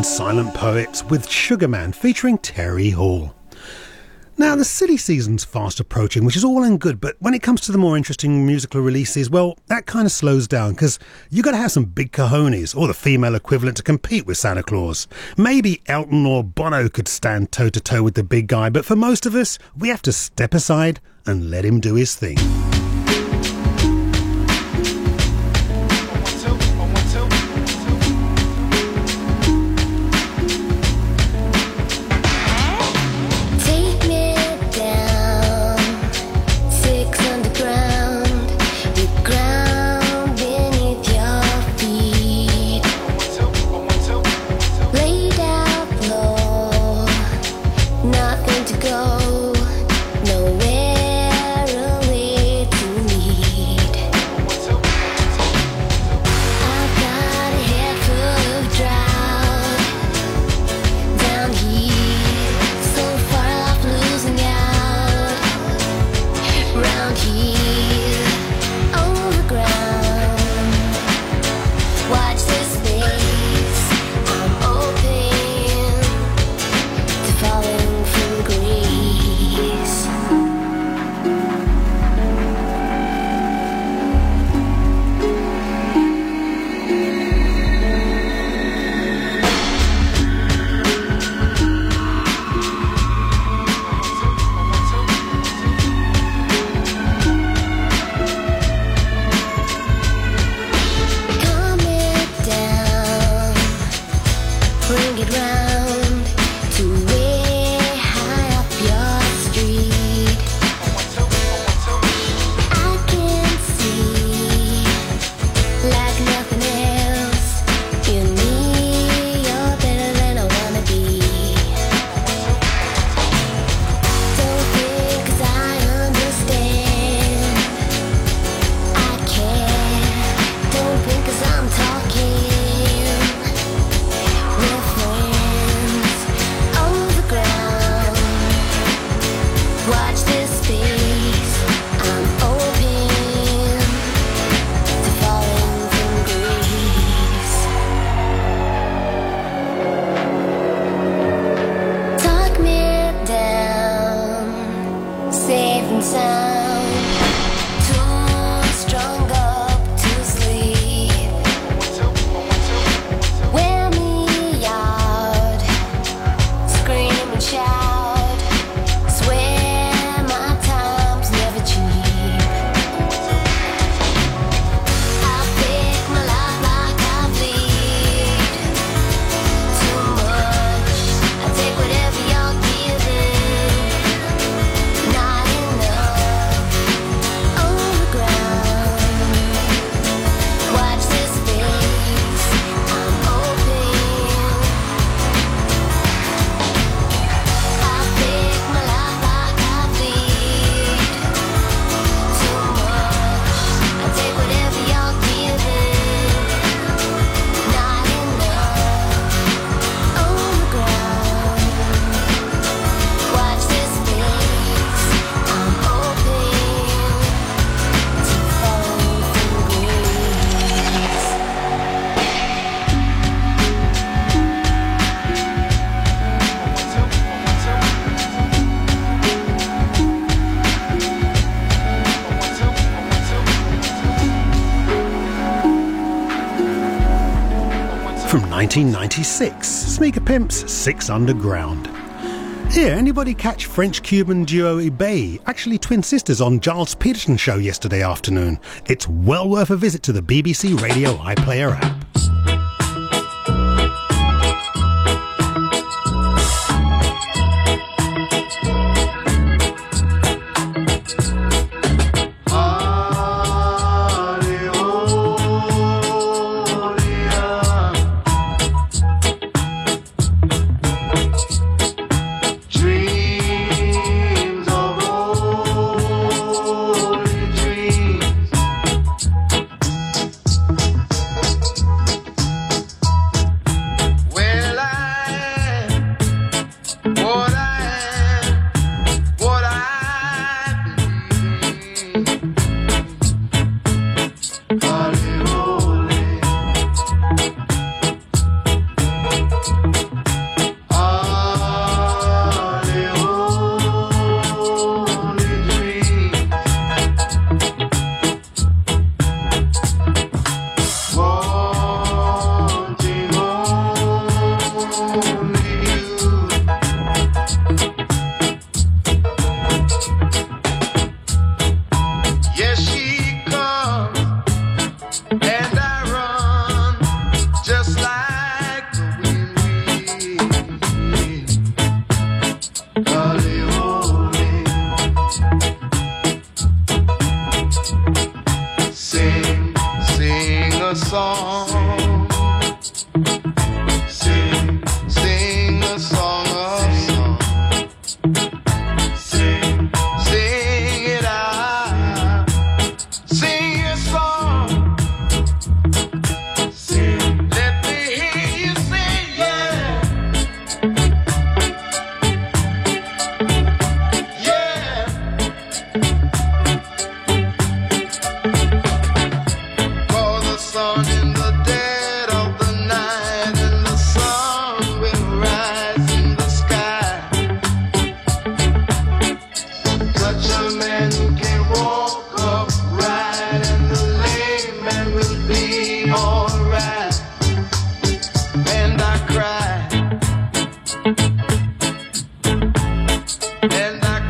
Silent Poets with Sugarman featuring Terry Hall. Now, the silly season's fast approaching, which is all and good, but when it comes to the more interesting musical releases, well, that kind of slows down, because you got to have some big cojones, or the female equivalent, to compete with Santa Claus. Maybe Elton or Bono could stand toe-to-toe with the big guy, but for most of us, we have to step aside and let him do his thing. nineteen ninety-six, Smeaker Pimps, Six Underground. Here, anybody catch French-Cuban duo Ibey, actually twin sisters, on Giles Peterson show yesterday afternoon? It's well worth a visit to the B B C Radio iPlayer app. a song. Sing, sing a song of song. Sing, sing it out. Sing a song. Sing, let me hear you say yeah. Yeah. For the sun in the dead of the night, and the sun will rise in the sky. Such a man who can walk upright, and the lame man will be alright. And I cry, and I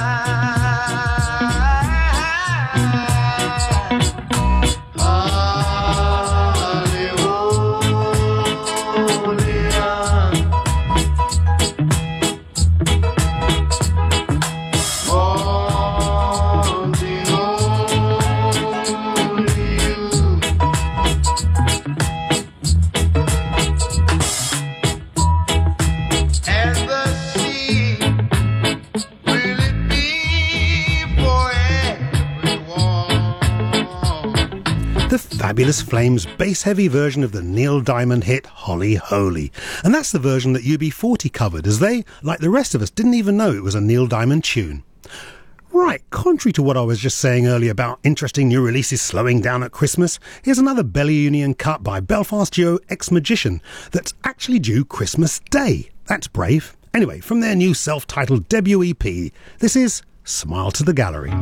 The Fabulous Flames bass-heavy version of the Neil Diamond hit Holly Holy. And that's the version that U B forty covered, as they, like the rest of us, didn't even know it was a Neil Diamond tune. Right, contrary to what I was just saying earlier about interesting new releases slowing down at Christmas, here's another Belly Union cut by Belfast duo Ex-Magician that's actually due Christmas Day. That's brave. Anyway, from their new self-titled debut E P, this is Smile to the Gallery.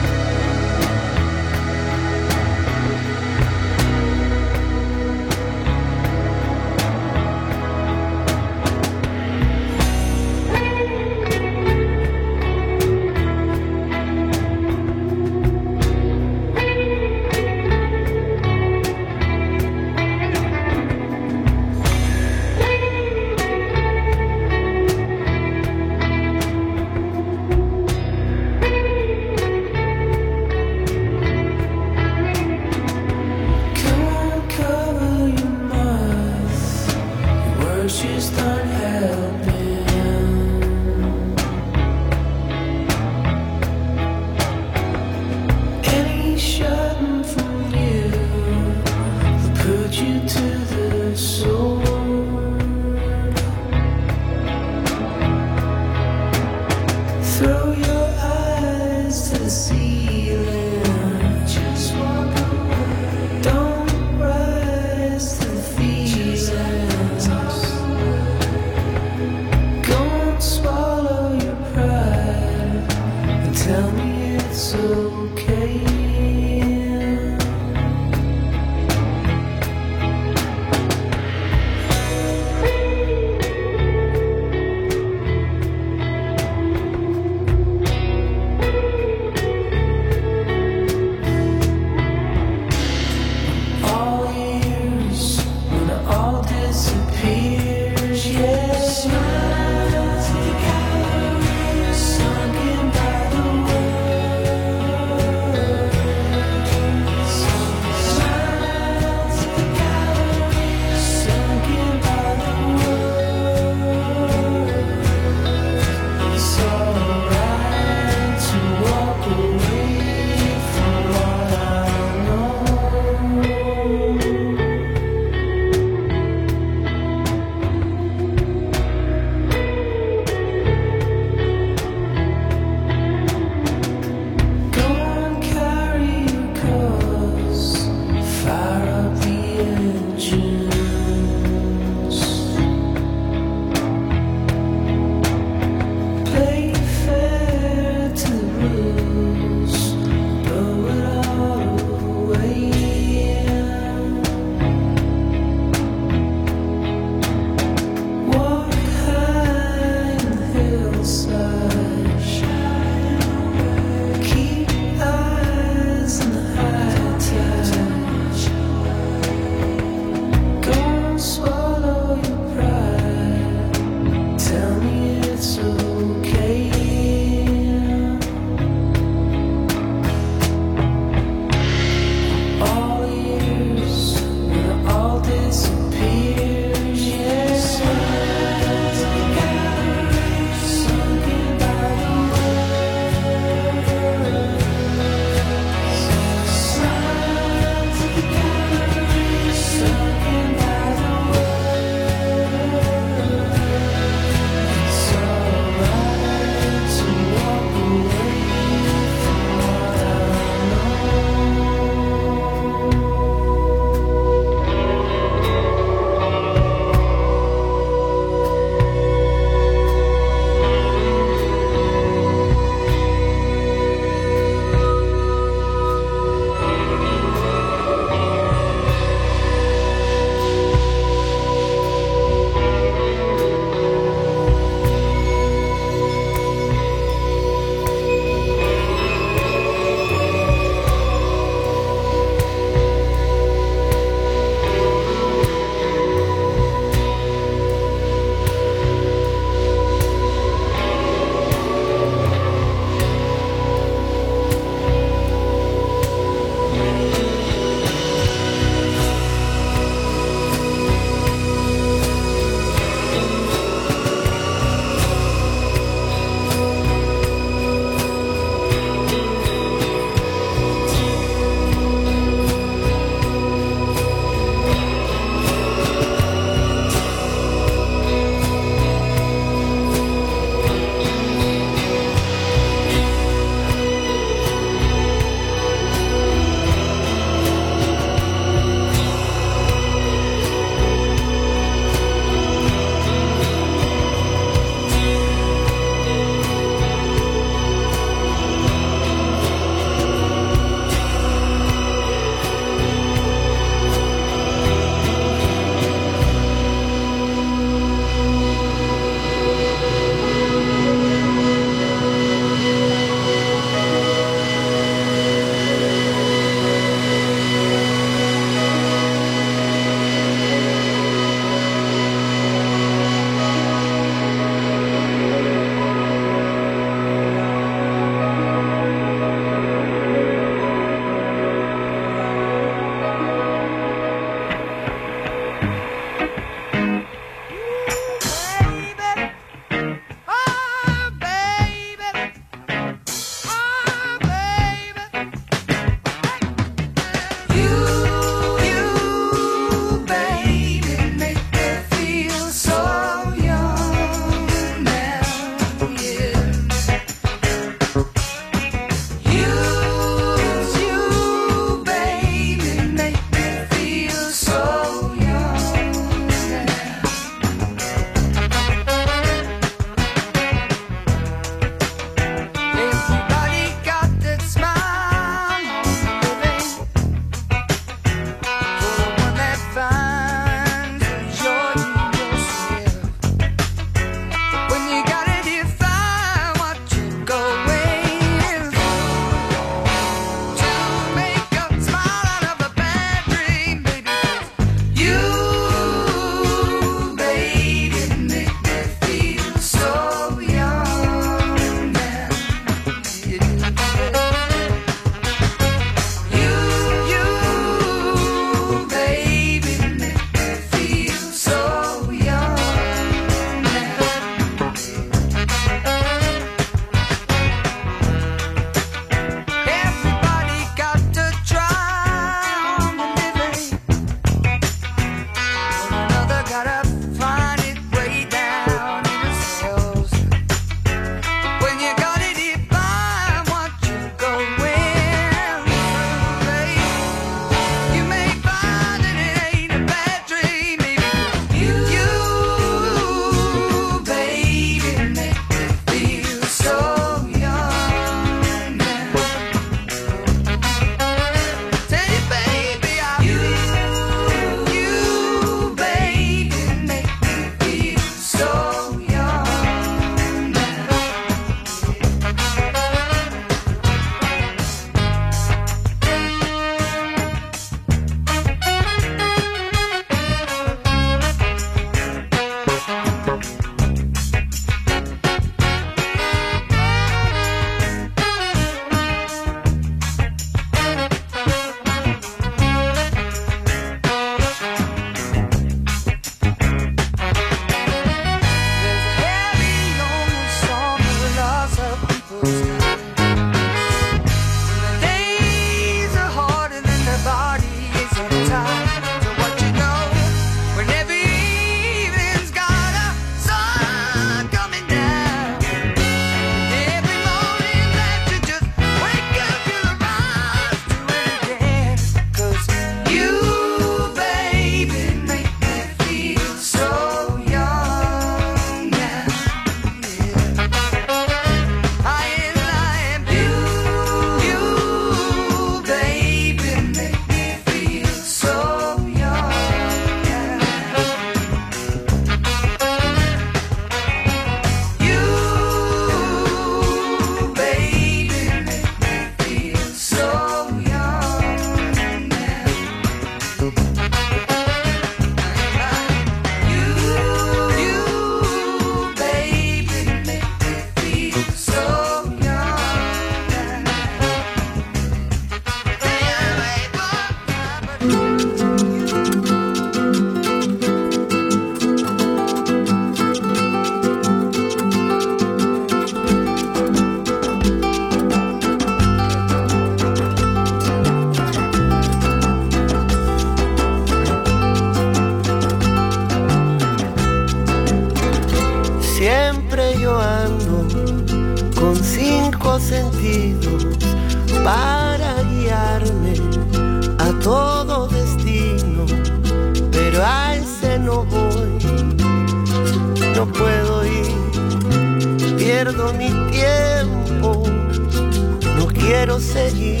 los sentidos para guiarme a todo destino, pero a ese no voy, no puedo ir, pierdo mi tiempo, no quiero seguir,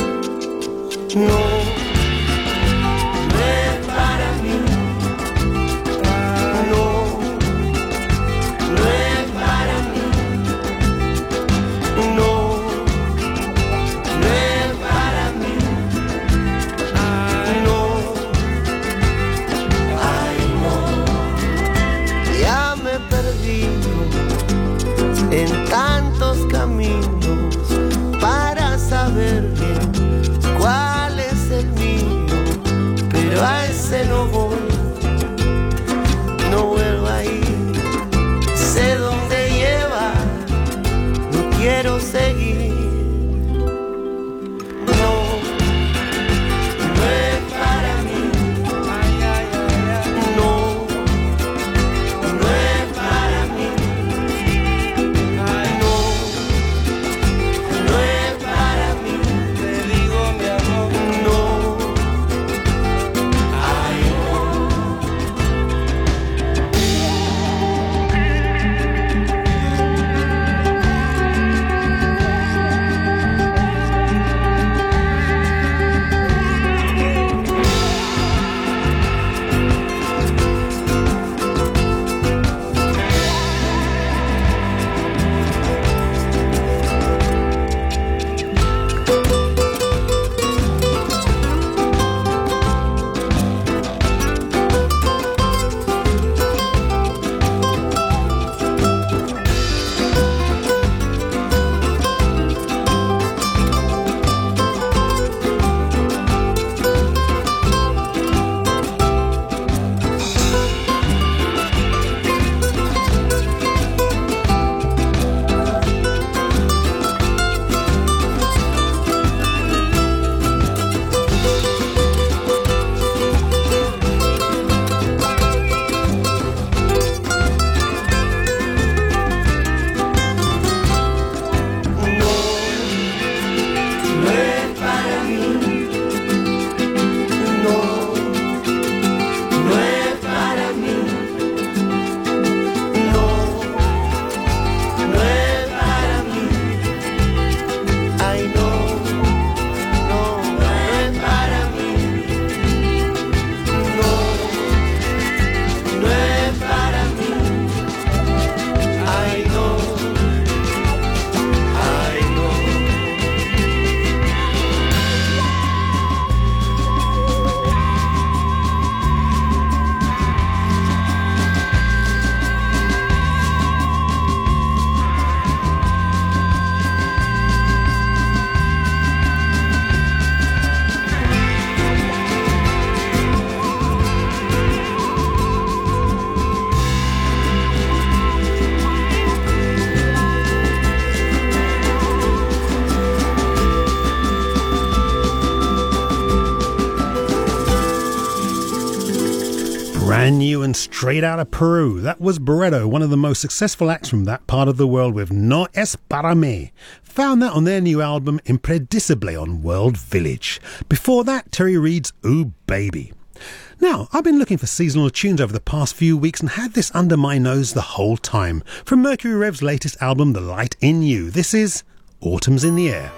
no. En tantos caminos para saber bien cuál es el mío, pero a ese no voy, no vuelvo a ir, sé dónde lleva, no quiero seguir. Brand new and straight out of Peru, that was Barreto, one of the most successful acts from that part of the world with No Es Para Mí. Found that on their new album Impredecible on World Village. Before that, Terry Reid's Ooh Baby. Now, I've been looking for seasonal tunes over the past few weeks and had this under my nose the whole time. From Mercury Rev's latest album, The Light in You, this is Autumn's in the Air.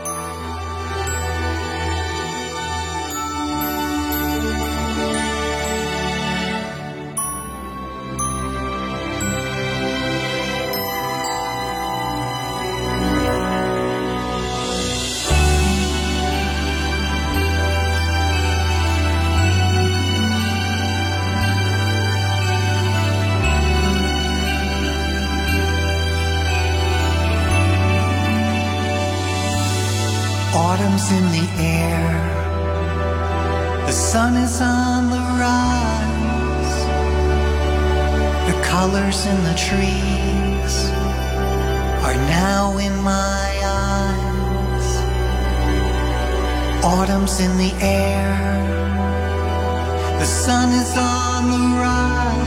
Autumn's in the air, the sun is on the rise, the colors in the trees are now in my eyes. Autumn's in the air, the sun is on the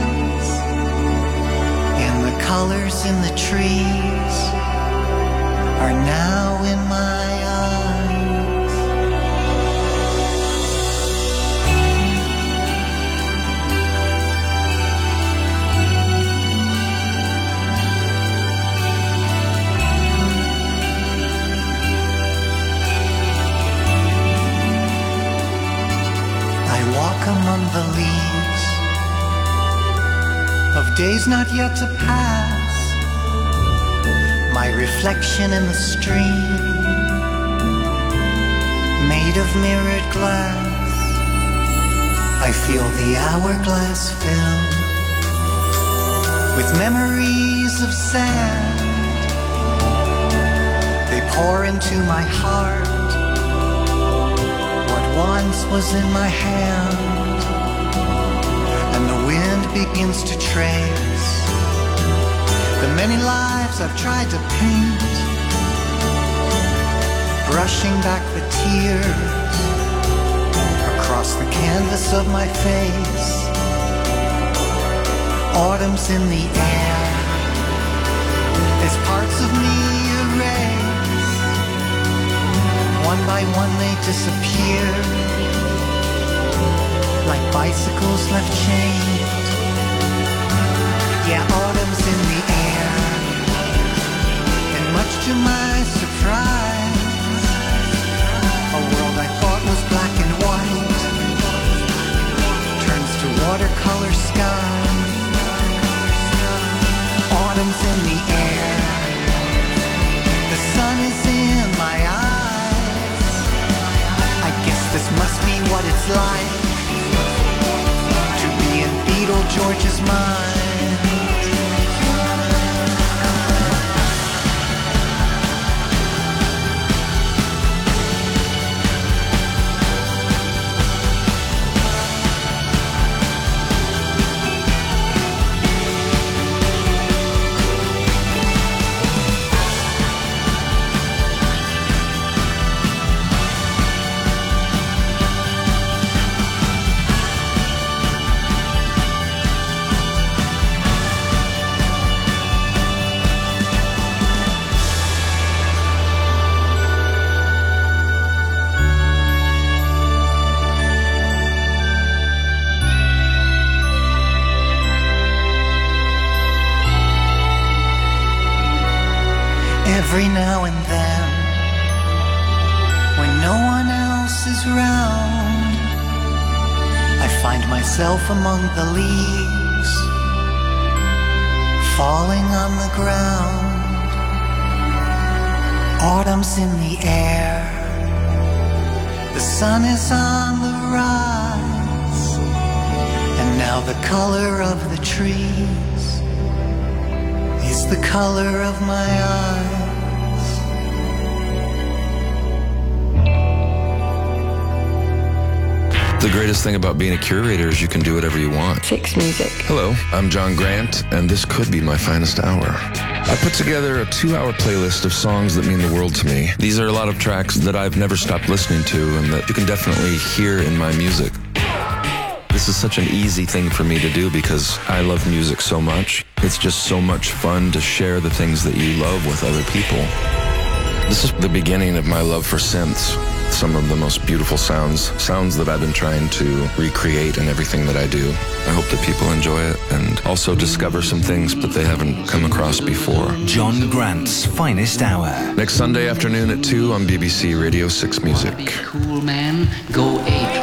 rise, and the colors in the trees are now in my eyes. I walk among the leaves of days not yet to pass, my reflection in the stream, made of mirrored glass. I feel the hourglass fill with memories of sand. They pour into my heart what once was in my hand, and the wind begins to trace the many lives I've tried to paint, brushing back the tears across the canvas of my face. Autumn's in the air as parts of me erase. One by one they disappear like bicycles left chained. Yeah, autumn's in the air, and much to my surprise, a world I thought was black and white turns to watercolor sky. Autumn's in the air, the sun is in my eyes. I guess this must be what it's like to be in Beetle George's mind. Every now and then, when no one else is round, I find myself among the leaves, falling on the ground. Autumn's in the air, the sun is on the rise, and now the color of the trees is the color of my eyes. The greatest thing about being a curator is you can do whatever you want. Six Music. Hello, I'm John Grant, and this could be my finest hour. I put together a two-hour playlist of songs that mean the world to me. These are a lot of tracks that I've never stopped listening to and that you can definitely hear in my music. This is such an easy thing for me to do because I love music so much. It's just so much fun to share the things that you love with other people. This is the beginning of my love for synths. Some of the most beautiful sounds, sounds that I've been trying to recreate in everything that I do. I hope that people enjoy it and also discover some things that they haven't come across before. John Grant's Finest Hour. Next Sunday afternoon at two on B B C Radio six Music. Cool man, go ape.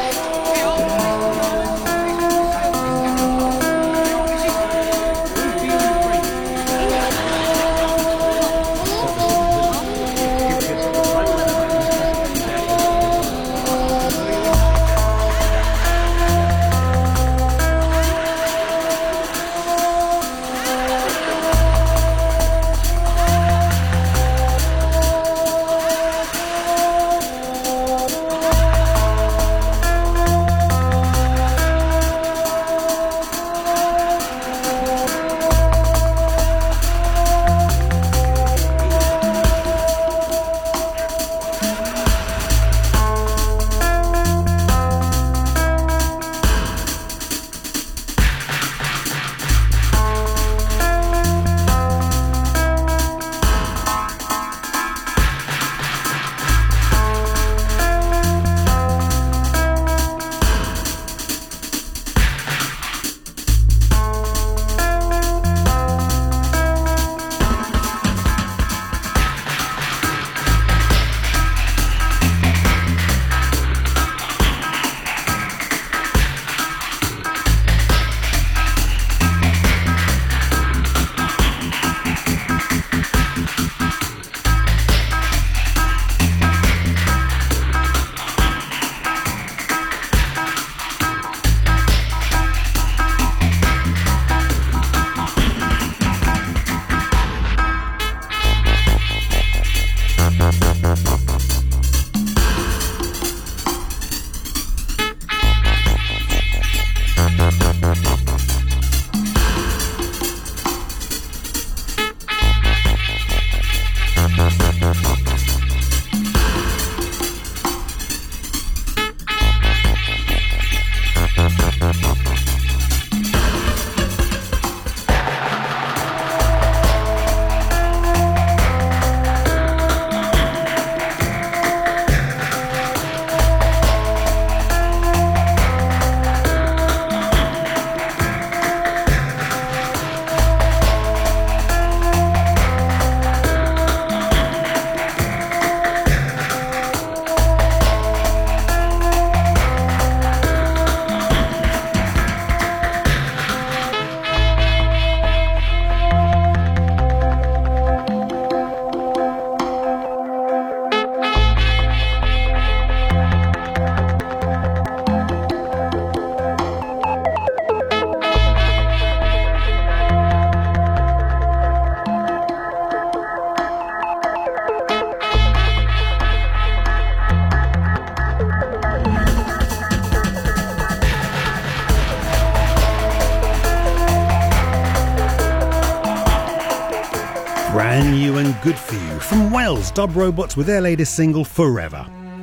Brand new and good for you from Wales, Dub Robots with their latest single, Forever.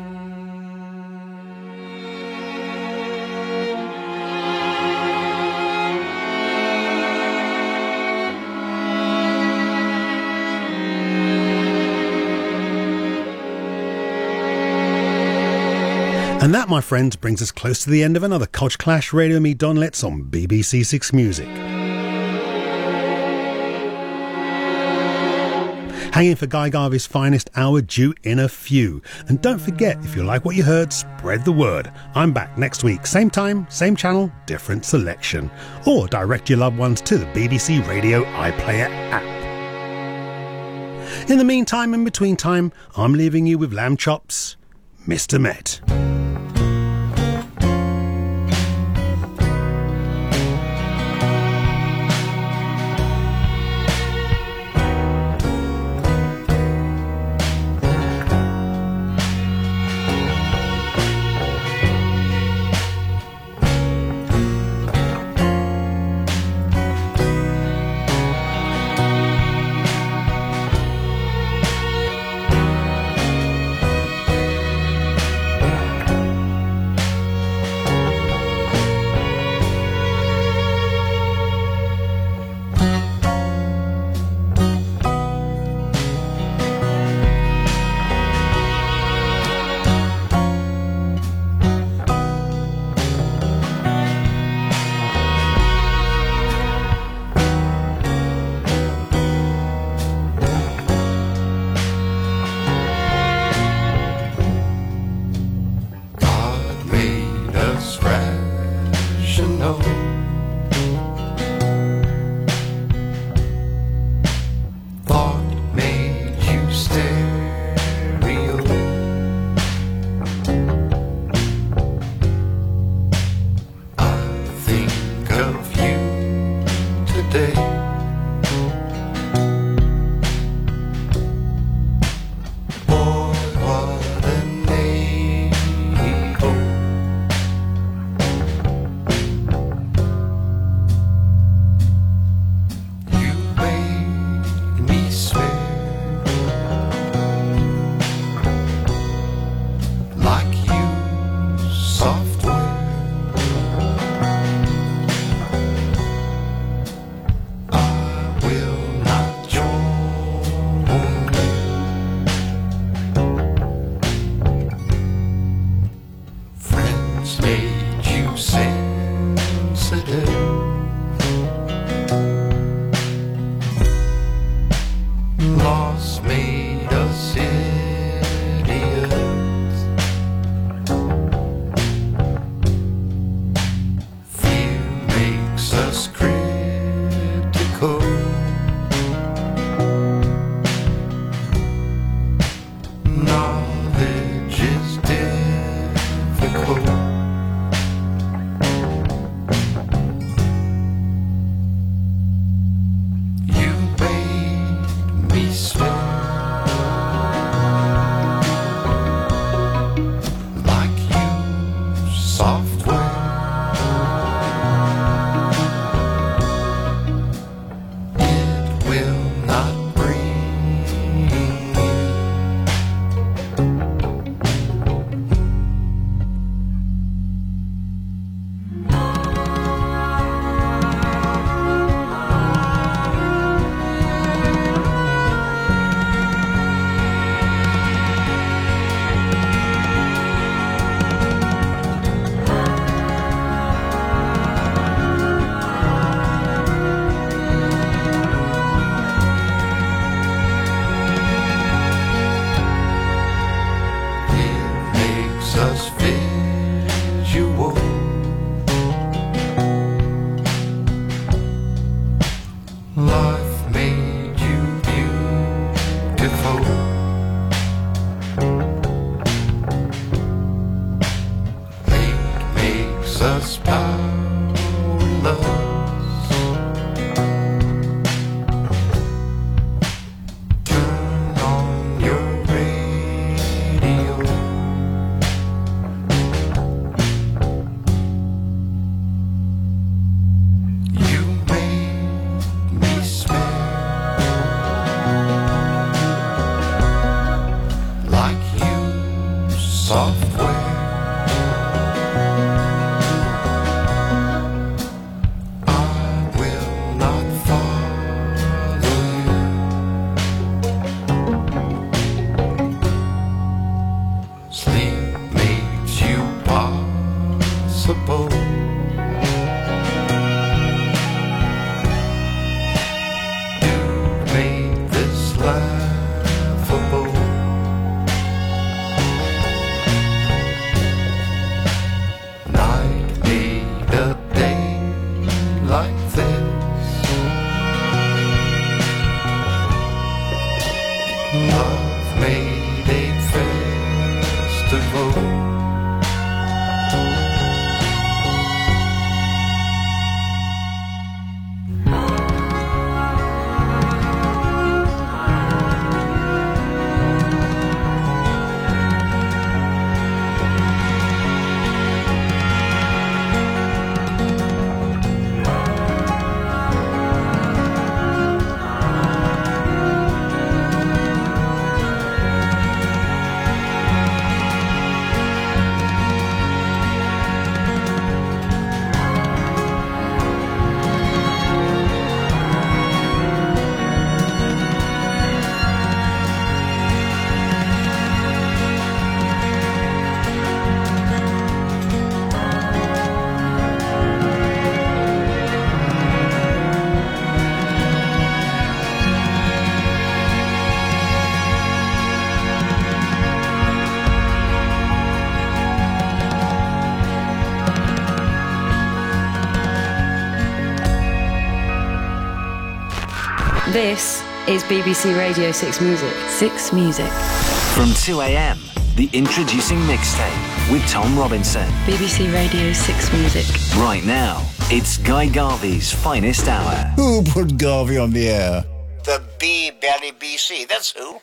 And that, my friends, brings us close to the end of another Culture Clash Radio Me Don Letts on B B C Six Music. Hanging for Guy Garvey's finest hour due in a few. And don't forget, if you like what you heard, spread the word. I'm back next week, same time, same channel, different selection. Or direct your loved ones to the B B C Radio iPlayer app. In the meantime, in between time, I'm leaving you with Lamb Chops, Mister Met. There's power in love. This is B B C Radio six Music. six Music. From two a.m, the Introducing Mixtape with Tom Robinson. B B C Radio six Music. Right now, it's Guy Garvey's finest hour. Who put Garvey on the air? The B Belly B C, that's who.